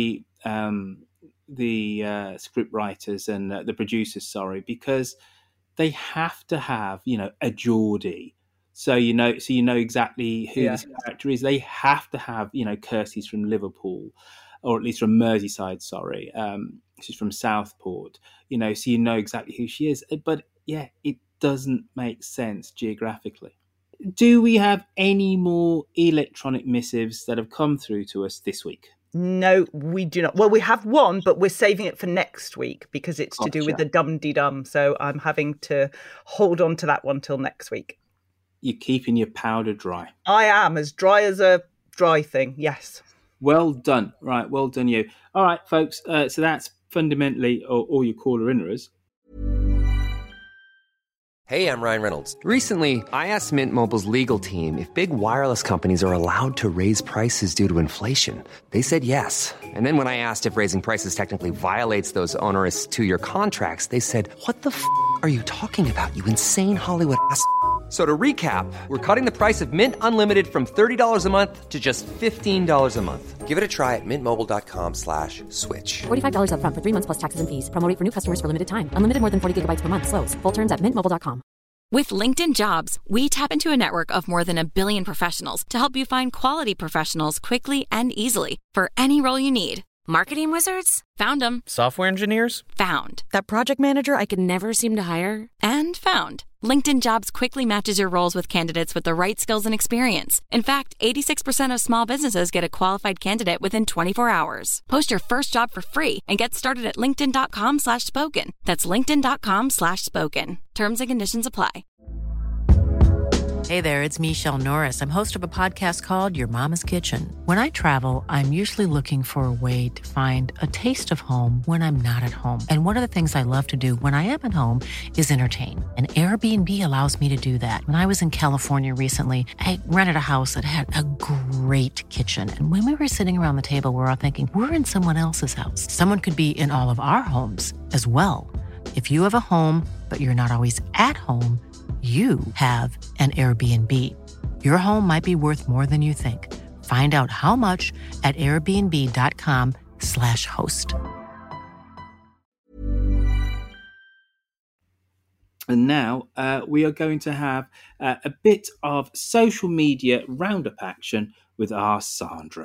The script writers and the producers, because they have to have, a Geordie. So you know exactly who this character is. They have to have, Kirsty's from Liverpool, or at least from Merseyside. Sorry, she's from Southport. So you know exactly who she is. But yeah, it doesn't make sense geographically. Do we have any more electronic missives that have come through to us this week? No, we do not. Well, we have one, but we're saving it for next week because it's to do with the Dum-de-Dum. So I'm having to hold on to that one till next week. You're keeping your powder dry. I am, as dry as a dry thing, yes. Well done. Right, well done you. All right, folks, so that's fundamentally all your caller-inners. Hey, I'm Ryan Reynolds. Recently, I asked Mint Mobile's legal team if big wireless companies are allowed to raise prices due to inflation. They said yes. And then when I asked if raising prices technically violates those onerous 2-year contracts, they said, "What the f*** are you talking about, you insane Hollywood ass f- So to recap, we're cutting the price of Mint Unlimited from $30 a month to just $15 a month. Give it a try at mintmobile.com/switch. $45 up front for 3 months plus taxes and fees. Promo rate for new customers for limited time. Unlimited more than 40 gigabytes per month. Slows full terms at mintmobile.com. With LinkedIn Jobs, we tap into a network of more than 1 billion professionals to help you find quality professionals quickly and easily for any role you need. Marketing wizards? Found them. Software engineers? Found. That project manager I could never seem to hire? And found. LinkedIn Jobs quickly matches your roles with candidates with the right skills and experience. In fact, 86% of small businesses get a qualified candidate within 24 hours. Post your first job for free and get started at linkedin.com/spoken. That's linkedin.com/spoken. Terms and conditions apply. Hey there, it's Michelle Norris. I'm host of a podcast called Your Mama's Kitchen. When I travel, I'm usually looking for a way to find a taste of home when I'm not at home. And one of the things I love to do when I am at home is entertain. And Airbnb allows me to do that. When I was in California recently, I rented a house that had a great kitchen. And when we were sitting around the table, we're all thinking, we're in someone else's house. Someone could be in all of our homes as well. If you have a home, but you're not always at home, you have an Airbnb. Your home might be worth more than you think. Find out how much at airbnb.com/host. And now we are going to have a bit of social media roundup action with our Sandra.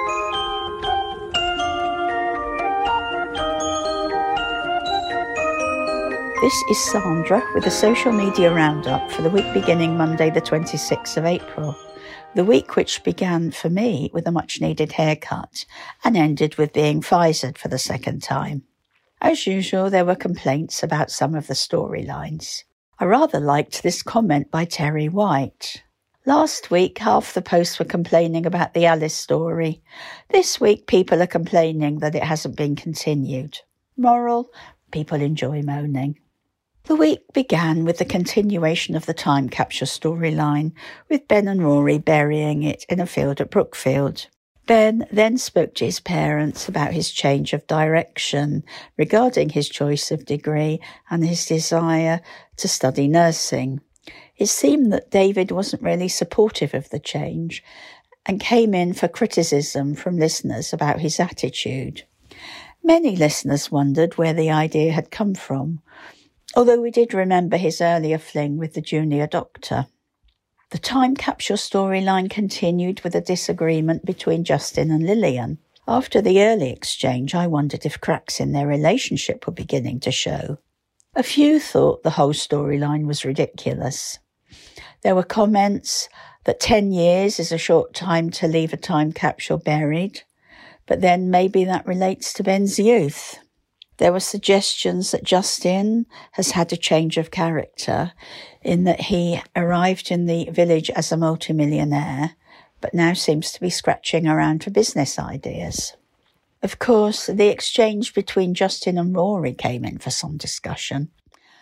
This is Sandra with a social media roundup for the week beginning Monday the 26th of April. The week which began for me with a much needed haircut and ended with being Pfizered for the second time. As usual, there were complaints about some of the storylines. I rather liked this comment by Terry White. Last week, half the posts were complaining about the Alice story. This week, people are complaining that it hasn't been continued. Moral, people enjoy moaning. The week began with the continuation of the time capsule storyline, with Ben and Rory burying it in a field at Brookfield. Ben then spoke to his parents about his change of direction regarding his choice of degree and his desire to study nursing. It seemed that David wasn't really supportive of the change and came in for criticism from listeners about his attitude. Many listeners wondered where the idea had come from, although we did remember his earlier fling with the junior doctor. The time capsule storyline continued with a disagreement between Justin and Lillian. After the early exchange, I wondered if cracks in their relationship were beginning to show. A few thought the whole storyline was ridiculous. There were comments that 10 years is a short time to leave a time capsule buried, but then maybe that relates to Ben's youth. There were suggestions that Justin has had a change of character in that he arrived in the village as a multimillionaire, but now seems to be scratching around for business ideas. Of course, the exchange between Justin and Rory came in for some discussion.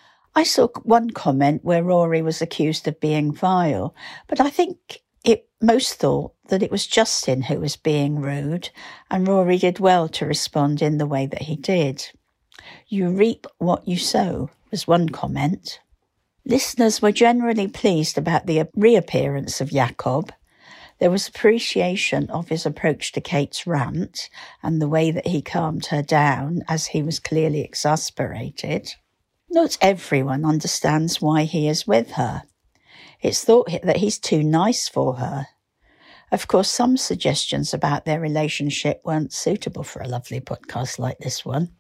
I saw one comment where Rory was accused of being vile, but I think most thought that it was Justin who was being rude, and Rory did well to respond in the way that he did. You reap what you sow, was one comment. Listeners were generally pleased about the reappearance of Jakob. There was appreciation of his approach to Kate's rant and the way that he calmed her down as he was clearly exasperated. Not everyone understands why he is with her. It's thought that he's too nice for her. Of course, some suggestions about their relationship weren't suitable for a lovely podcast like this one.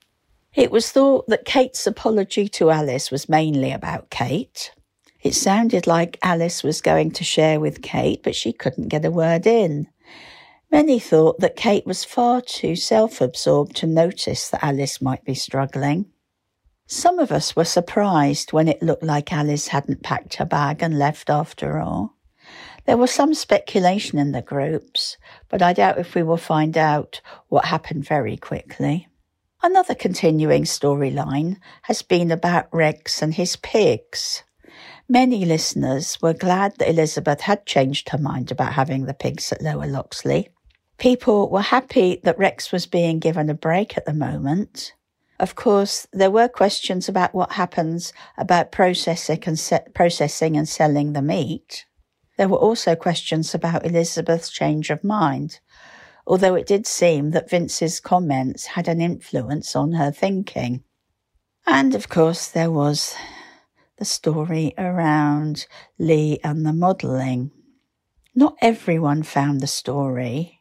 It was thought that Kate's apology to Alice was mainly about Kate. It sounded like Alice was going to share with Kate, but she couldn't get a word in. Many thought that Kate was far too self-absorbed to notice that Alice might be struggling. Some of us were surprised when it looked like Alice hadn't packed her bag and left after all. There was some speculation in the groups, but I doubt if we will find out what happened very quickly. Another continuing storyline has been about Rex and his pigs. Many listeners were glad that Elizabeth had changed her mind about having the pigs at Lower Loxley. People were happy that Rex was being given a break at the moment. Of course, there were questions about what happens about processing and selling the meat. There were also questions about Elizabeth's change of mind, although it did seem that Vince's comments had an influence on her thinking. And of course, there was the story around Lee and the modelling. Not everyone found the story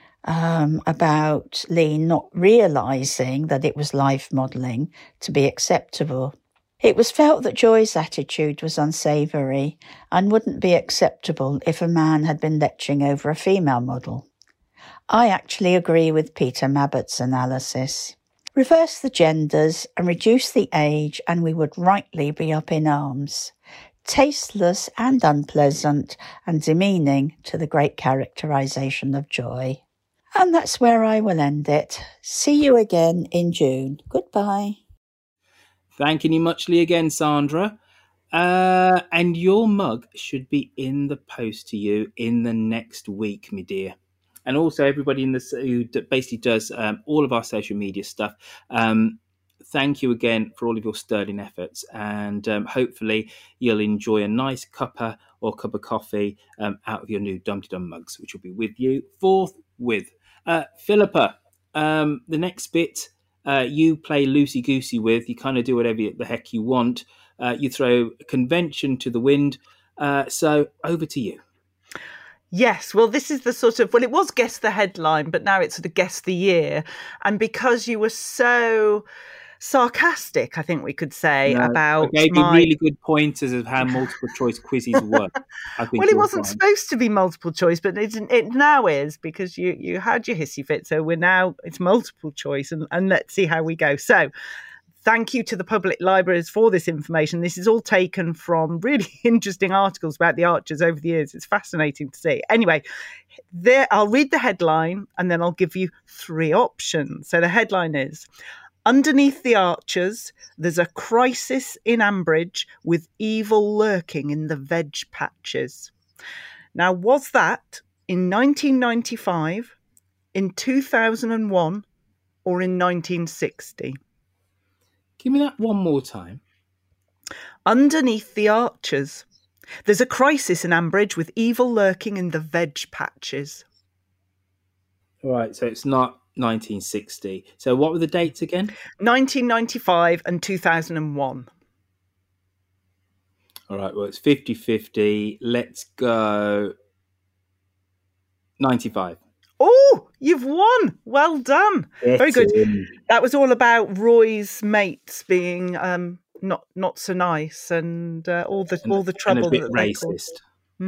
about Lee not realising that it was life modelling to be acceptable. It was felt that Joy's attitude was unsavoury and wouldn't be acceptable if a man had been leching over a female model. I actually agree with Peter Mabbott's analysis. Reverse the genders and reduce the age and we would rightly be up in arms. Tasteless and unpleasant and demeaning to the great characterisation of Joy. And that's where I will end it. See you again in June. Goodbye. Thanking you muchly again, Sandra. And your mug should be in the post to you in the next week, my dear. And also everybody who basically does all of our social media stuff. Thank you again for all of your sterling efforts. And hopefully you'll enjoy a nice cuppa or cup of coffee out of your new Dum Tee Dum mugs, which will be with you forthwith. Philippa, the next bit you play loosey-goosey with. You kind of do whatever the heck you want. You throw a convention to the wind. So over to you. Yes, well, this is the sort of, well, it was Guess the Headline, but now it's sort of Guess the Year. And because you were so sarcastic, I think we could say, about I gave you really good pointers of how multiple choice quizzes work. I think well, it wasn't supposed to be multiple choice, but it now is, because you had your hissy fit. So it's multiple choice, and let's see how we go. So thank you to the public libraries for this information. This is all taken from really interesting articles about the Archers over the years. It's fascinating to see. Anyway, I'll read the headline and then I'll give you 3 options. So the headline is, underneath the Archers, there's a crisis in Ambridge with evil lurking in the veg patches. Now, was that in 1995, in 2001, or in 1960? Give me that one more time. Underneath the Archers, there's a crisis in Ambridge with evil lurking in the veg patches. All right, so it's not 1960. So what were the dates again? 1995 and 2001. All right, well, it's 50-50. Let's go 95. Oh, you've won. Well done. Very good. That was all about Roy's mates being not so nice and all the trouble. And a bit racist.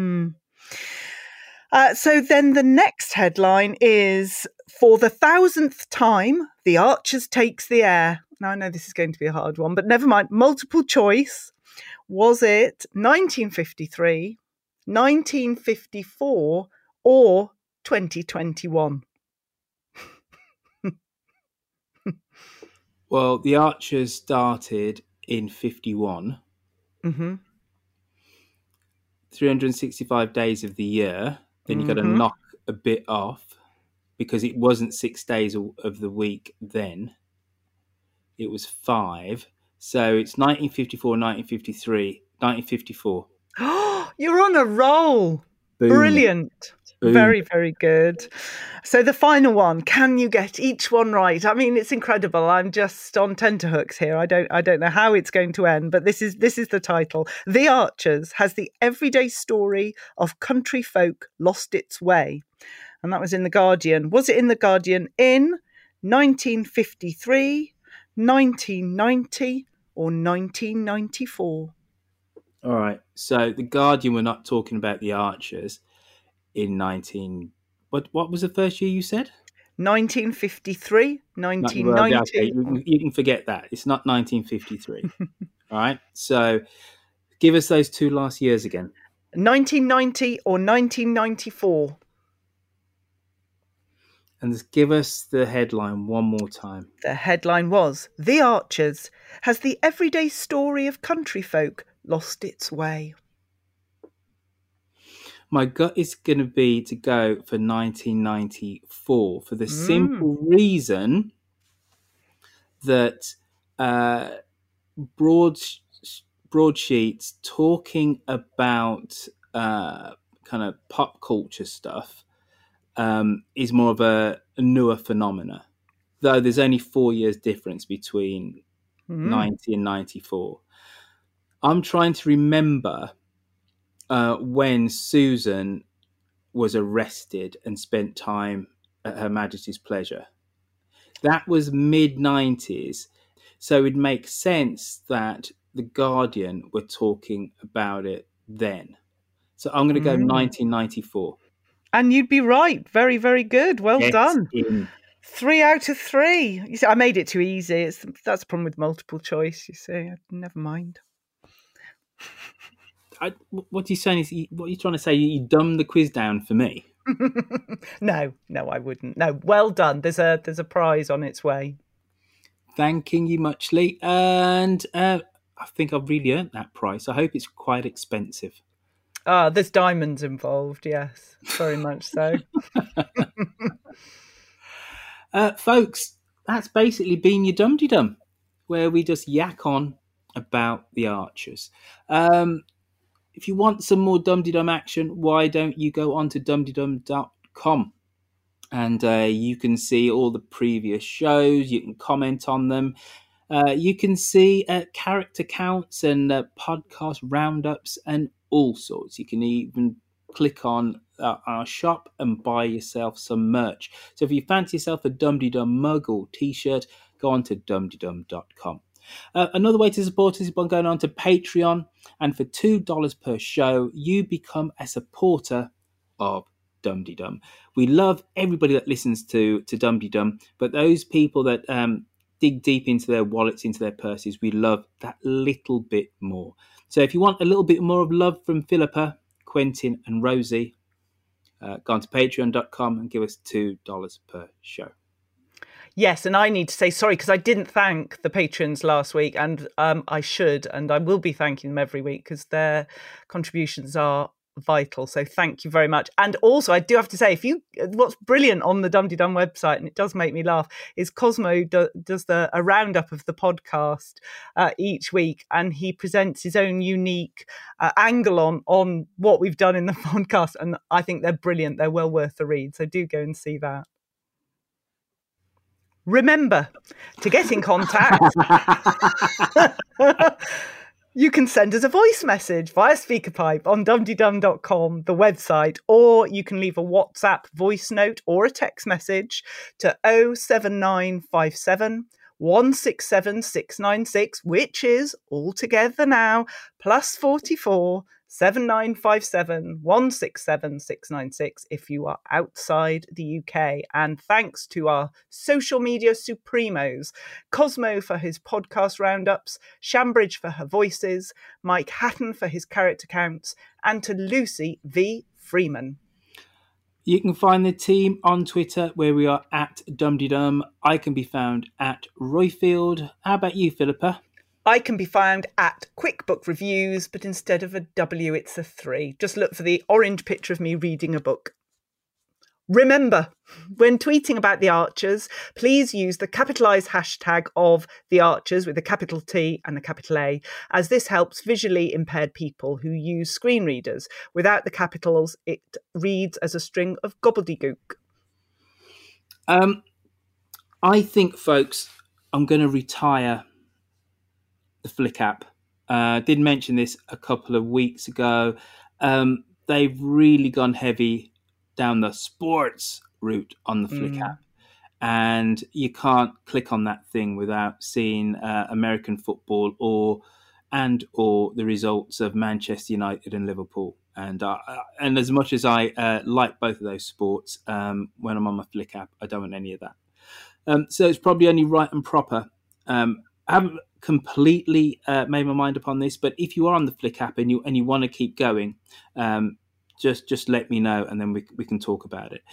So then the next headline is, for the 1,000th time, the Archers takes the air. Now, I know this is going to be a hard one, but never mind. Multiple choice. Was it 1953, 1954, or 2021? Well, the Archers started in 51. Mm-hmm. 365 days of the year. Then you got to knock a bit off because it wasn't 6 days of the week then. It was 5. So it's 1954, 1953, 1954. Oh, you're on a roll. Boom. Brilliant. Boom. Very, very good. So the final one, can you get each one right? I mean, it's incredible. I'm just on tenterhooks here. I don't know how it's going to end, but this is the title. The Archers has the everyday story of country folk lost its way. And that was in The Guardian. Was it in The Guardian in 1953, 1990, or 1994? All right. So The Guardian were not talking about the Archers in what was the first year you said? 1953, 1990. Okay, you can forget that. It's not 1953. All right. So give us those 2 last years again. 1990 or 1994. And just give us the headline one more time. The headline was, The Archers has the everyday story of country folk lost its way. My gut is going to be to go for 1994 for the simple reason that broadsheets talking about kind of pop culture stuff is more of a newer phenomena, though there's only 4 years difference between 90 and 94. I'm trying to remember when Susan was arrested and spent time at Her Majesty's pleasure. That was mid-90s, so it would make sense that The Guardian were talking about it then. So I'm going to go 1994. And you'd be right. Very, very good. Well done. 3 out of 3. You see, I made it too easy. That's the problem with multiple choice, you see. Never mind. What are you saying? What are you trying to say? You dumbed the quiz down for me? No, I wouldn't. No, well done. There's a prize on its way. Thanking you muchly. And I think I've really earned that prize. I hope it's quite expensive. There's diamonds involved, yes. Very much so. Folks, that's basically been your Dum-de-Dum, where we just yak on about the Archers. If you want some more Dum-de-Dum action, why don't you go on to dumdedum.com and you can see all the previous shows, you can comment on them, you can see character counts and podcast roundups and all sorts. You can even click on our shop and buy yourself some merch. So if you fancy yourself a Dum-de-Dum mug or t-shirt, go on to dumdedum.com. Another way to support us is by going on to Patreon, and for $2 per show, you become a supporter of Dum-de-Dum. We love everybody that listens to Dum-de-Dum, but those people that dig deep into their wallets, into their purses, we love that little bit more. So if you want a little bit more of love from Philippa, Quentin and Rosie, go on to patreon.com and give us $2 per show. Yes, and I need to say sorry because I didn't thank the patrons last week, and I should, and I will be thanking them every week because their contributions are vital. So thank you very much. And also, I do have to say, what's brilliant on the Dum-de-Dum website, and it does make me laugh, is Cosmo does a roundup of the podcast each week, and he presents his own unique angle on what we've done in the podcast, and I think they're brilliant. They're well worth the read. So do go and see that. Remember, to get in contact, you can send us a voice message via SpeakerPipe on dumdedum.com, the website, or you can leave a WhatsApp voice note or a text message to 07957 167 696, which is altogether now +44 7957 167 696 if you are outside the UK. And thanks to our social media supremos, Cosmo for his podcast roundups, Shambridge for her voices, Mike Hatton for his character counts, and to Lucy V. Freeman. You can find the team on Twitter where we are at Dum-de-Dum. I can be found at Royfield. How about you, Philippa? I can be found at Quick Book Reviews, but instead of a W, it's a 3. Just look for the orange picture of me reading a book. Remember, when tweeting about the Archers, please use the capitalised hashtag of the Archers with a capital T and a capital A, as this helps visually impaired people who use screen readers. Without the capitals, it reads as a string of gobbledygook. I think, folks, I'm going to retire the Flick app. Did mention this a couple of weeks ago. They've really gone heavy down the sports route on the Flick app, and you can't click on that thing without seeing American football or the results of Manchester United and Liverpool. And as much as I like both of those sports, when I'm on my Flick app, I don't want any of that. So it's probably only right and proper. I haven't completely made my mind upon this, but if you are on the Flick app and you want to keep going, just let me know, and then we can talk about it.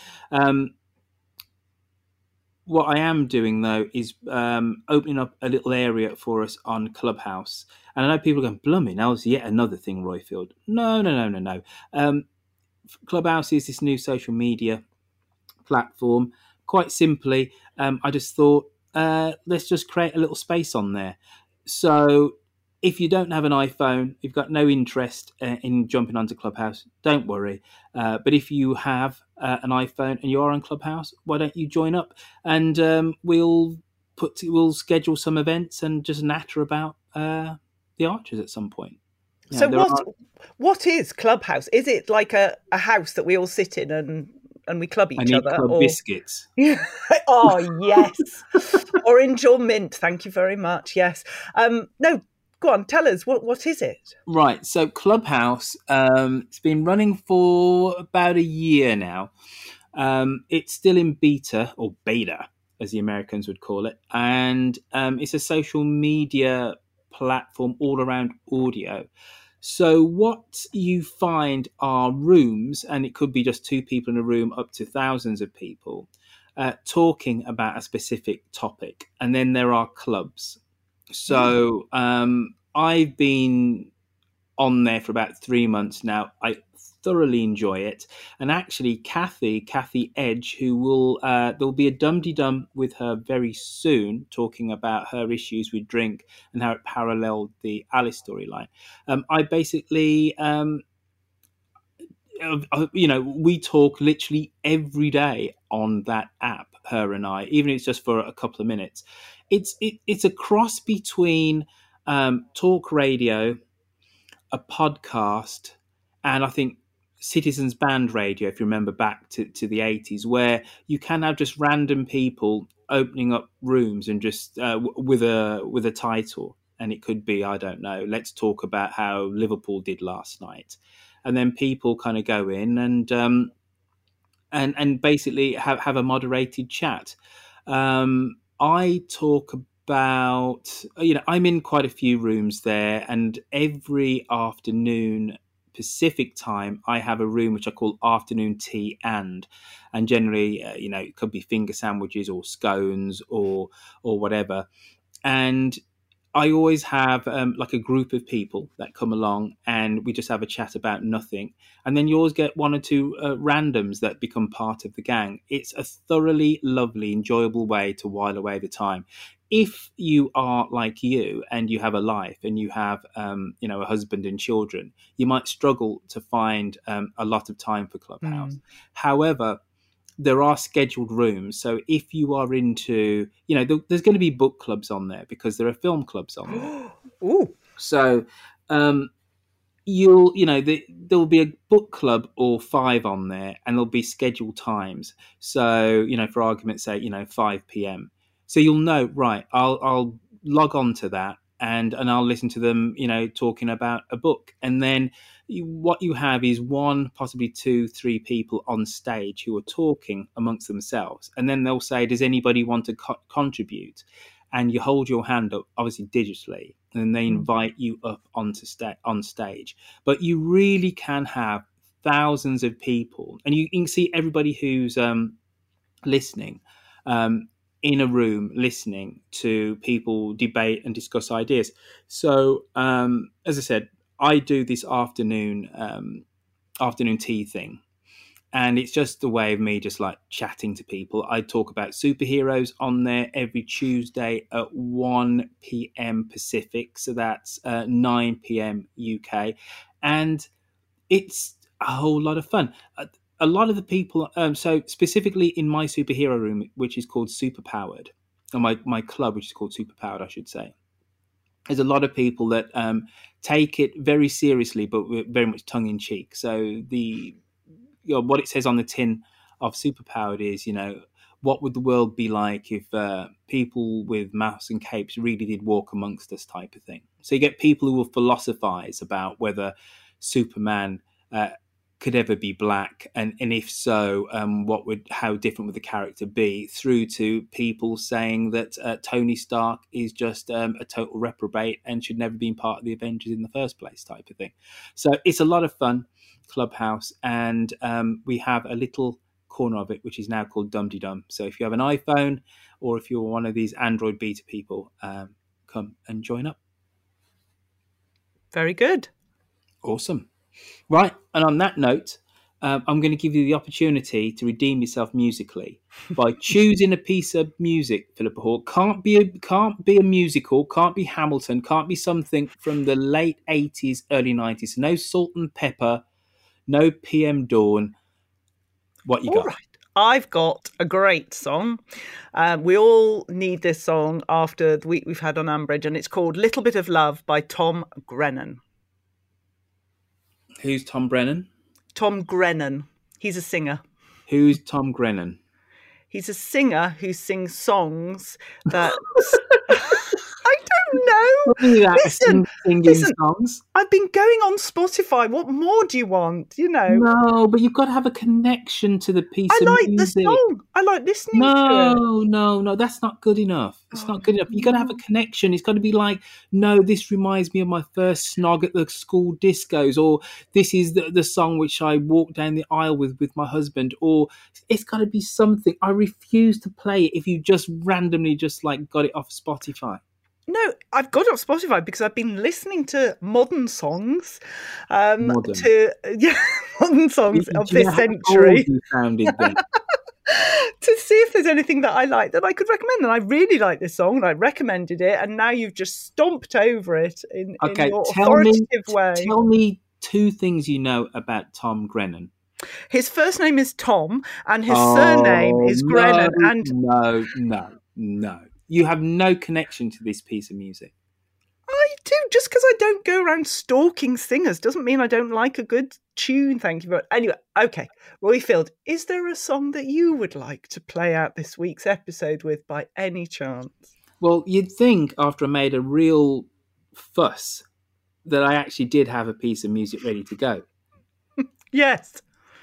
What I am doing though is opening up a little area for us on Clubhouse, and I know people are going, "Blimey, now it's yet another thing, Royfield." No. Clubhouse is this new social media platform. Quite simply, I just thought let's just create a little space on there. So if you don't have an iPhone, you've got no interest in jumping onto Clubhouse, don't worry. But if you have an iPhone and you are on Clubhouse, why don't you join up? And we'll schedule some events and just natter about the Archers at some point. Yeah, so what is Clubhouse? Is it like a house that we all sit in and we club each other? Club biscuits. Oh, yes. Orange or mint, thank you very much. Yes. No, go on, tell us, what is it? Right, so Clubhouse, it's been running for about a year now. It's still in beta, or beta, as the Americans would call it. And it's a social media platform all around audio. So what you find are rooms, and it could be just two people in a room up to thousands of people, talking about a specific topic. And then there are clubs. So I've been on there for about 3 months now. I thoroughly enjoy it. And actually, Kathy Edge, who will there'll be a Dum-de-Dum with her very soon, talking about her issues with drink and how it paralleled the Alice storyline. I basically, we talk literally every day on that app, her and I, even if it's just for a couple of minutes. It's a cross between talk radio, a podcast, and I think Citizens Band Radio, if you remember back to the 80s, where you can have just random people opening up rooms and just with a title. And it could be, I don't know, let's talk about how Liverpool did last night. And then people kind of go in and basically have a moderated chat. I talk about, I'm in quite a few rooms there, and every afternoon Pacific time, I have a room which I call afternoon tea and generally, it could be finger sandwiches or scones or whatever. And I always have like a group of people that come along and we just have a chat about nothing. And then you always get one or two randoms that become part of the gang. It's a thoroughly lovely, enjoyable way to while away the time. If you are like you and you have a life and you have, a husband and children, you might struggle to find a lot of time for Clubhouse. However, there are scheduled rooms. So if you are into, there's going to be book clubs on there because there are film clubs on there. Ooh. So there'll be a book club or 5 on there, and there'll be scheduled times. So, for argument's sake, 5 p.m. So you'll know, right, I'll log on to that and I'll listen to them, talking about a book. And then what you have is 1, possibly 2, 3 people on stage who are talking amongst themselves. And then they'll say, does anybody want to contribute? And you hold your hand up, obviously digitally, and they invite you up on stage. But you really can have thousands of people, and you can see everybody who's listening in a room listening to people debate and discuss ideas. So, as I said, I do this afternoon tea thing. And it's just a way of me just like chatting to people. I talk about superheroes on there every Tuesday at 1 p.m. Pacific. So that's 9 p.m. UK. And it's a whole lot of fun. A lot of the people, so specifically in my superhero room, which is called Superpowered, or my club, which is called Superpowered, I should say, there's a lot of people that take it very seriously, but very much tongue in cheek. So what it says on the tin of Superpowered is, what would the world be like if people with masks and capes really did walk amongst us, type of thing. So you get people who will philosophize about whether Superman could ever be black, and if so, how different would the character be, through to people saying that Tony Stark is just a total reprobate and should never been part of the Avengers in the first place, type of thing. So it's a lot of fun, Clubhouse, and we have a little corner of it which is now called Dum-de-Dum. So if you have an iPhone or if you're one of these Android beta people, come and join up. Very good. Awesome. Right, and on that note, I'm going to give you the opportunity to redeem yourself musically by choosing a piece of music, Philippa Hall. Can't be a musical, can't be Hamilton, can't be something from the late 80s, early 90s. No Salt and Pepper, no PM Dawn. What you got? All right. I've got a great song. We all need this song after the week we've had on Ambridge, and it's called Little Bit of Love by Tom Grennan. Who's Tom Brennan? Tom Grennan. He's a singer. Who's Tom Grennan? He's a singer who sings songs that... I don't know. Listen, songs. I've been going on Spotify. What more do you want? You know. No, but you've got to have a connection to the piece of music. I like the song. I like listening to it. No, that's not good enough. It's not good enough. You've got to have a connection. It's got to be like, no, this reminds me of my first snog at the school discos, or this is the song which I walked down the aisle with my husband, or it's got to be something. I refuse to play it if you just randomly just like got it off Spotify. No, I've got it on Spotify because I've been listening to modern songs. Modern songs of this century. To see if there's anything that I like that I could recommend. And I really like this song and I recommended it. And now you've just stomped over it in your authoritative way. Tell me 2 things you know about Tom Grennan. His first name is Tom and his surname is Grennan. No. You have no connection to this piece of music. I do. Just because I don't go around stalking singers doesn't mean I don't like a good tune. Thank you. But anyway, okay. Roifield, is there a song that you would like to play out this week's episode with by any chance? Well, you'd think after I made a real fuss that I actually did have a piece of music ready to go. Yes.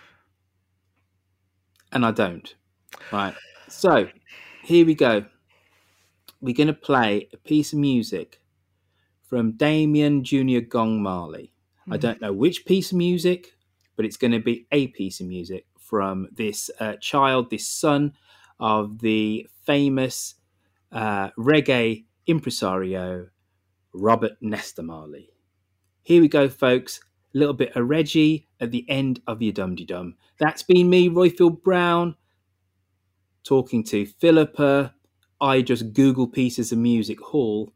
And I don't. Right. So, here we go. We're going to play a piece of music from Damien Junior Gong Marley. I don't know which piece of music, but it's going to be a piece of music from this this son of the famous reggae impresario, Robert Nesta Marley. Here we go, folks. A little bit of Reggie at the end of your Dum-de-Dum. That's been me, Roifield Brown, talking to Philippa. I just Google pieces of music Hall,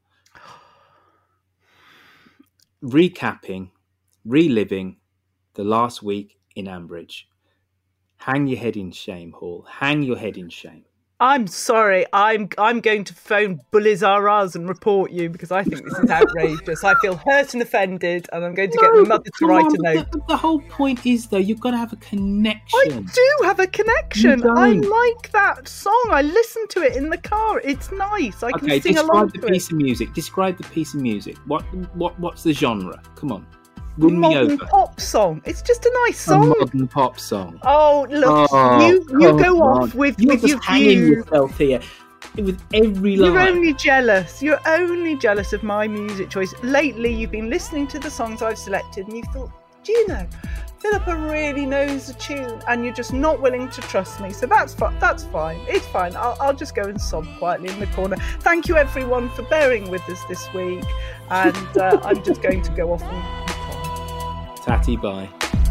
recapping, reliving the last week in Ambridge. Hang your head in shame, Hall. Hang your head in shame. I'm sorry. I'm going to phone Bullies R Us and report you because I think this is outrageous. I feel hurt and offended, and I'm going to get my mother to write a note. The whole point is, though, you've got to have a connection. I do have a connection. I like that song. I listen to it in the car. It's nice. I can sing along to it. Describe the piece of music. What's the genre? Come on. Win me over. Pop song. It's just a nice song. A modern pop song. Oh, look, you go off with your views. Hanging yourself here with every line. You're only jealous. You're only jealous of my music choice. Lately, you've been listening to the songs I've selected and you thought, do you know, Philippa really knows the tune and you're just not willing to trust me. So that's fine. It's fine. I'll just go and sob quietly in the corner. Thank you, everyone, for bearing with us this week. And I'm just going to go off and... Tatty, bye.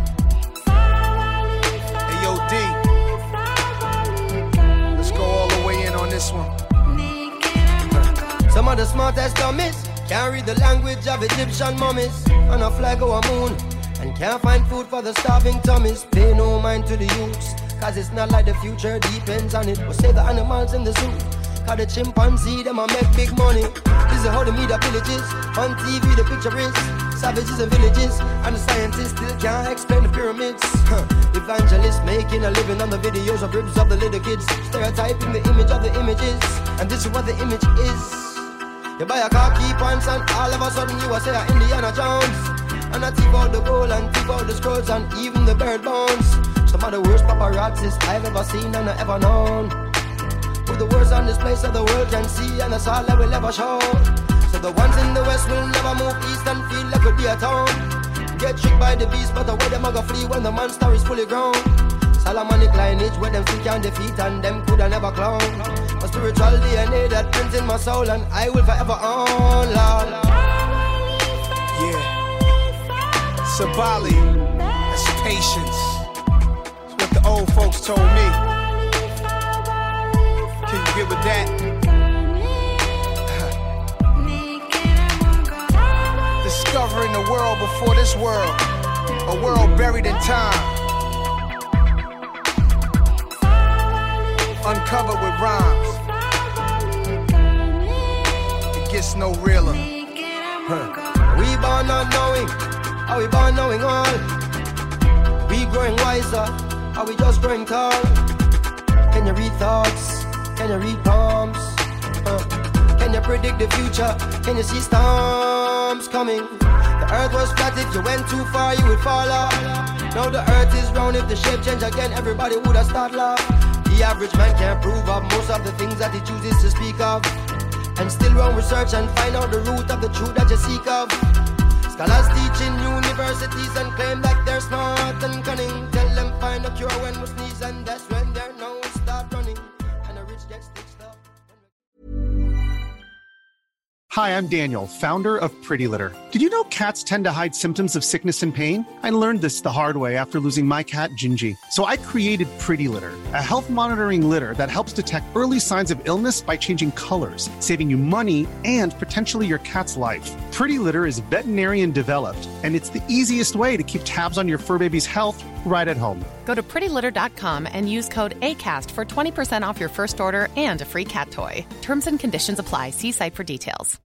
Hey, yo, D. Let's go all the way in on this one. Some of the smartest dummies can't read the language of Egyptian mummies on a flag or a moon and can't find food for the starving tummies. Pay no mind to the youths, cause it's not like the future depends on it. We'll save the animals in the zoo, cause the chimpanzee, them a make big money. This is how the media villages, on TV the picture is savages and villages, and the scientists still can't explain the pyramids. Evangelists making a living on the videos of ribs of the little kids, stereotyping the image of the images, and this is what the image is. You buy a car, key pants, and all of a sudden you are say Indiana Jones, and I thief out the gold and thief out the scrolls and even the bird bones. Some of the worst paparazzis I've ever seen and I've ever known. Put the words on display so the world can see, and that's all I will ever show. So the ones in the west will never move east and feel like a dear town. Get tricked by the beast, but away them a go flee when the monster is fully grown. Solomonic lineage where them still can defeat and them coulda never clown. A spiritual DNA that prints in my soul and I will forever own, Lord. Yeah. Sabali, that's patience. old folks told me. Can you get with that? Discovering the world before this world, a world buried in time, uncovered with rhymes. It gets no realer. We born not knowing, are we born knowing all? We growing wiser, are we just growing tall? Can you read thoughts? Can you read palms? Can you predict the future? Can you see storms coming? The earth was flat, if you went too far you would fall off. Now the earth is round, if the shape change again everybody would have started laugh. The average man can't prove up most of the things that he chooses to speak of, and still run research and find out the root of the truth that you seek of. Scholars teach in universities and claim that they're smart and cunning. Tell them find a cure when we sneeze, and that's when their nose start running and the rich get stitched up. Hi, I'm Daniel, founder of Pretty Litter. Did you know cats tend to hide symptoms of sickness and pain? I learned this the hard way after losing my cat, Gingy. So I created Pretty Litter, a health monitoring litter that helps detect early signs of illness by changing colors, saving you money and potentially your cat's life. Pretty Litter is veterinarian developed, and it's the easiest way to keep tabs on your fur baby's health right at home. Go to prettylitter.com and use code ACAST for 20% off your first order and a free cat toy. Terms and conditions apply. See site for details.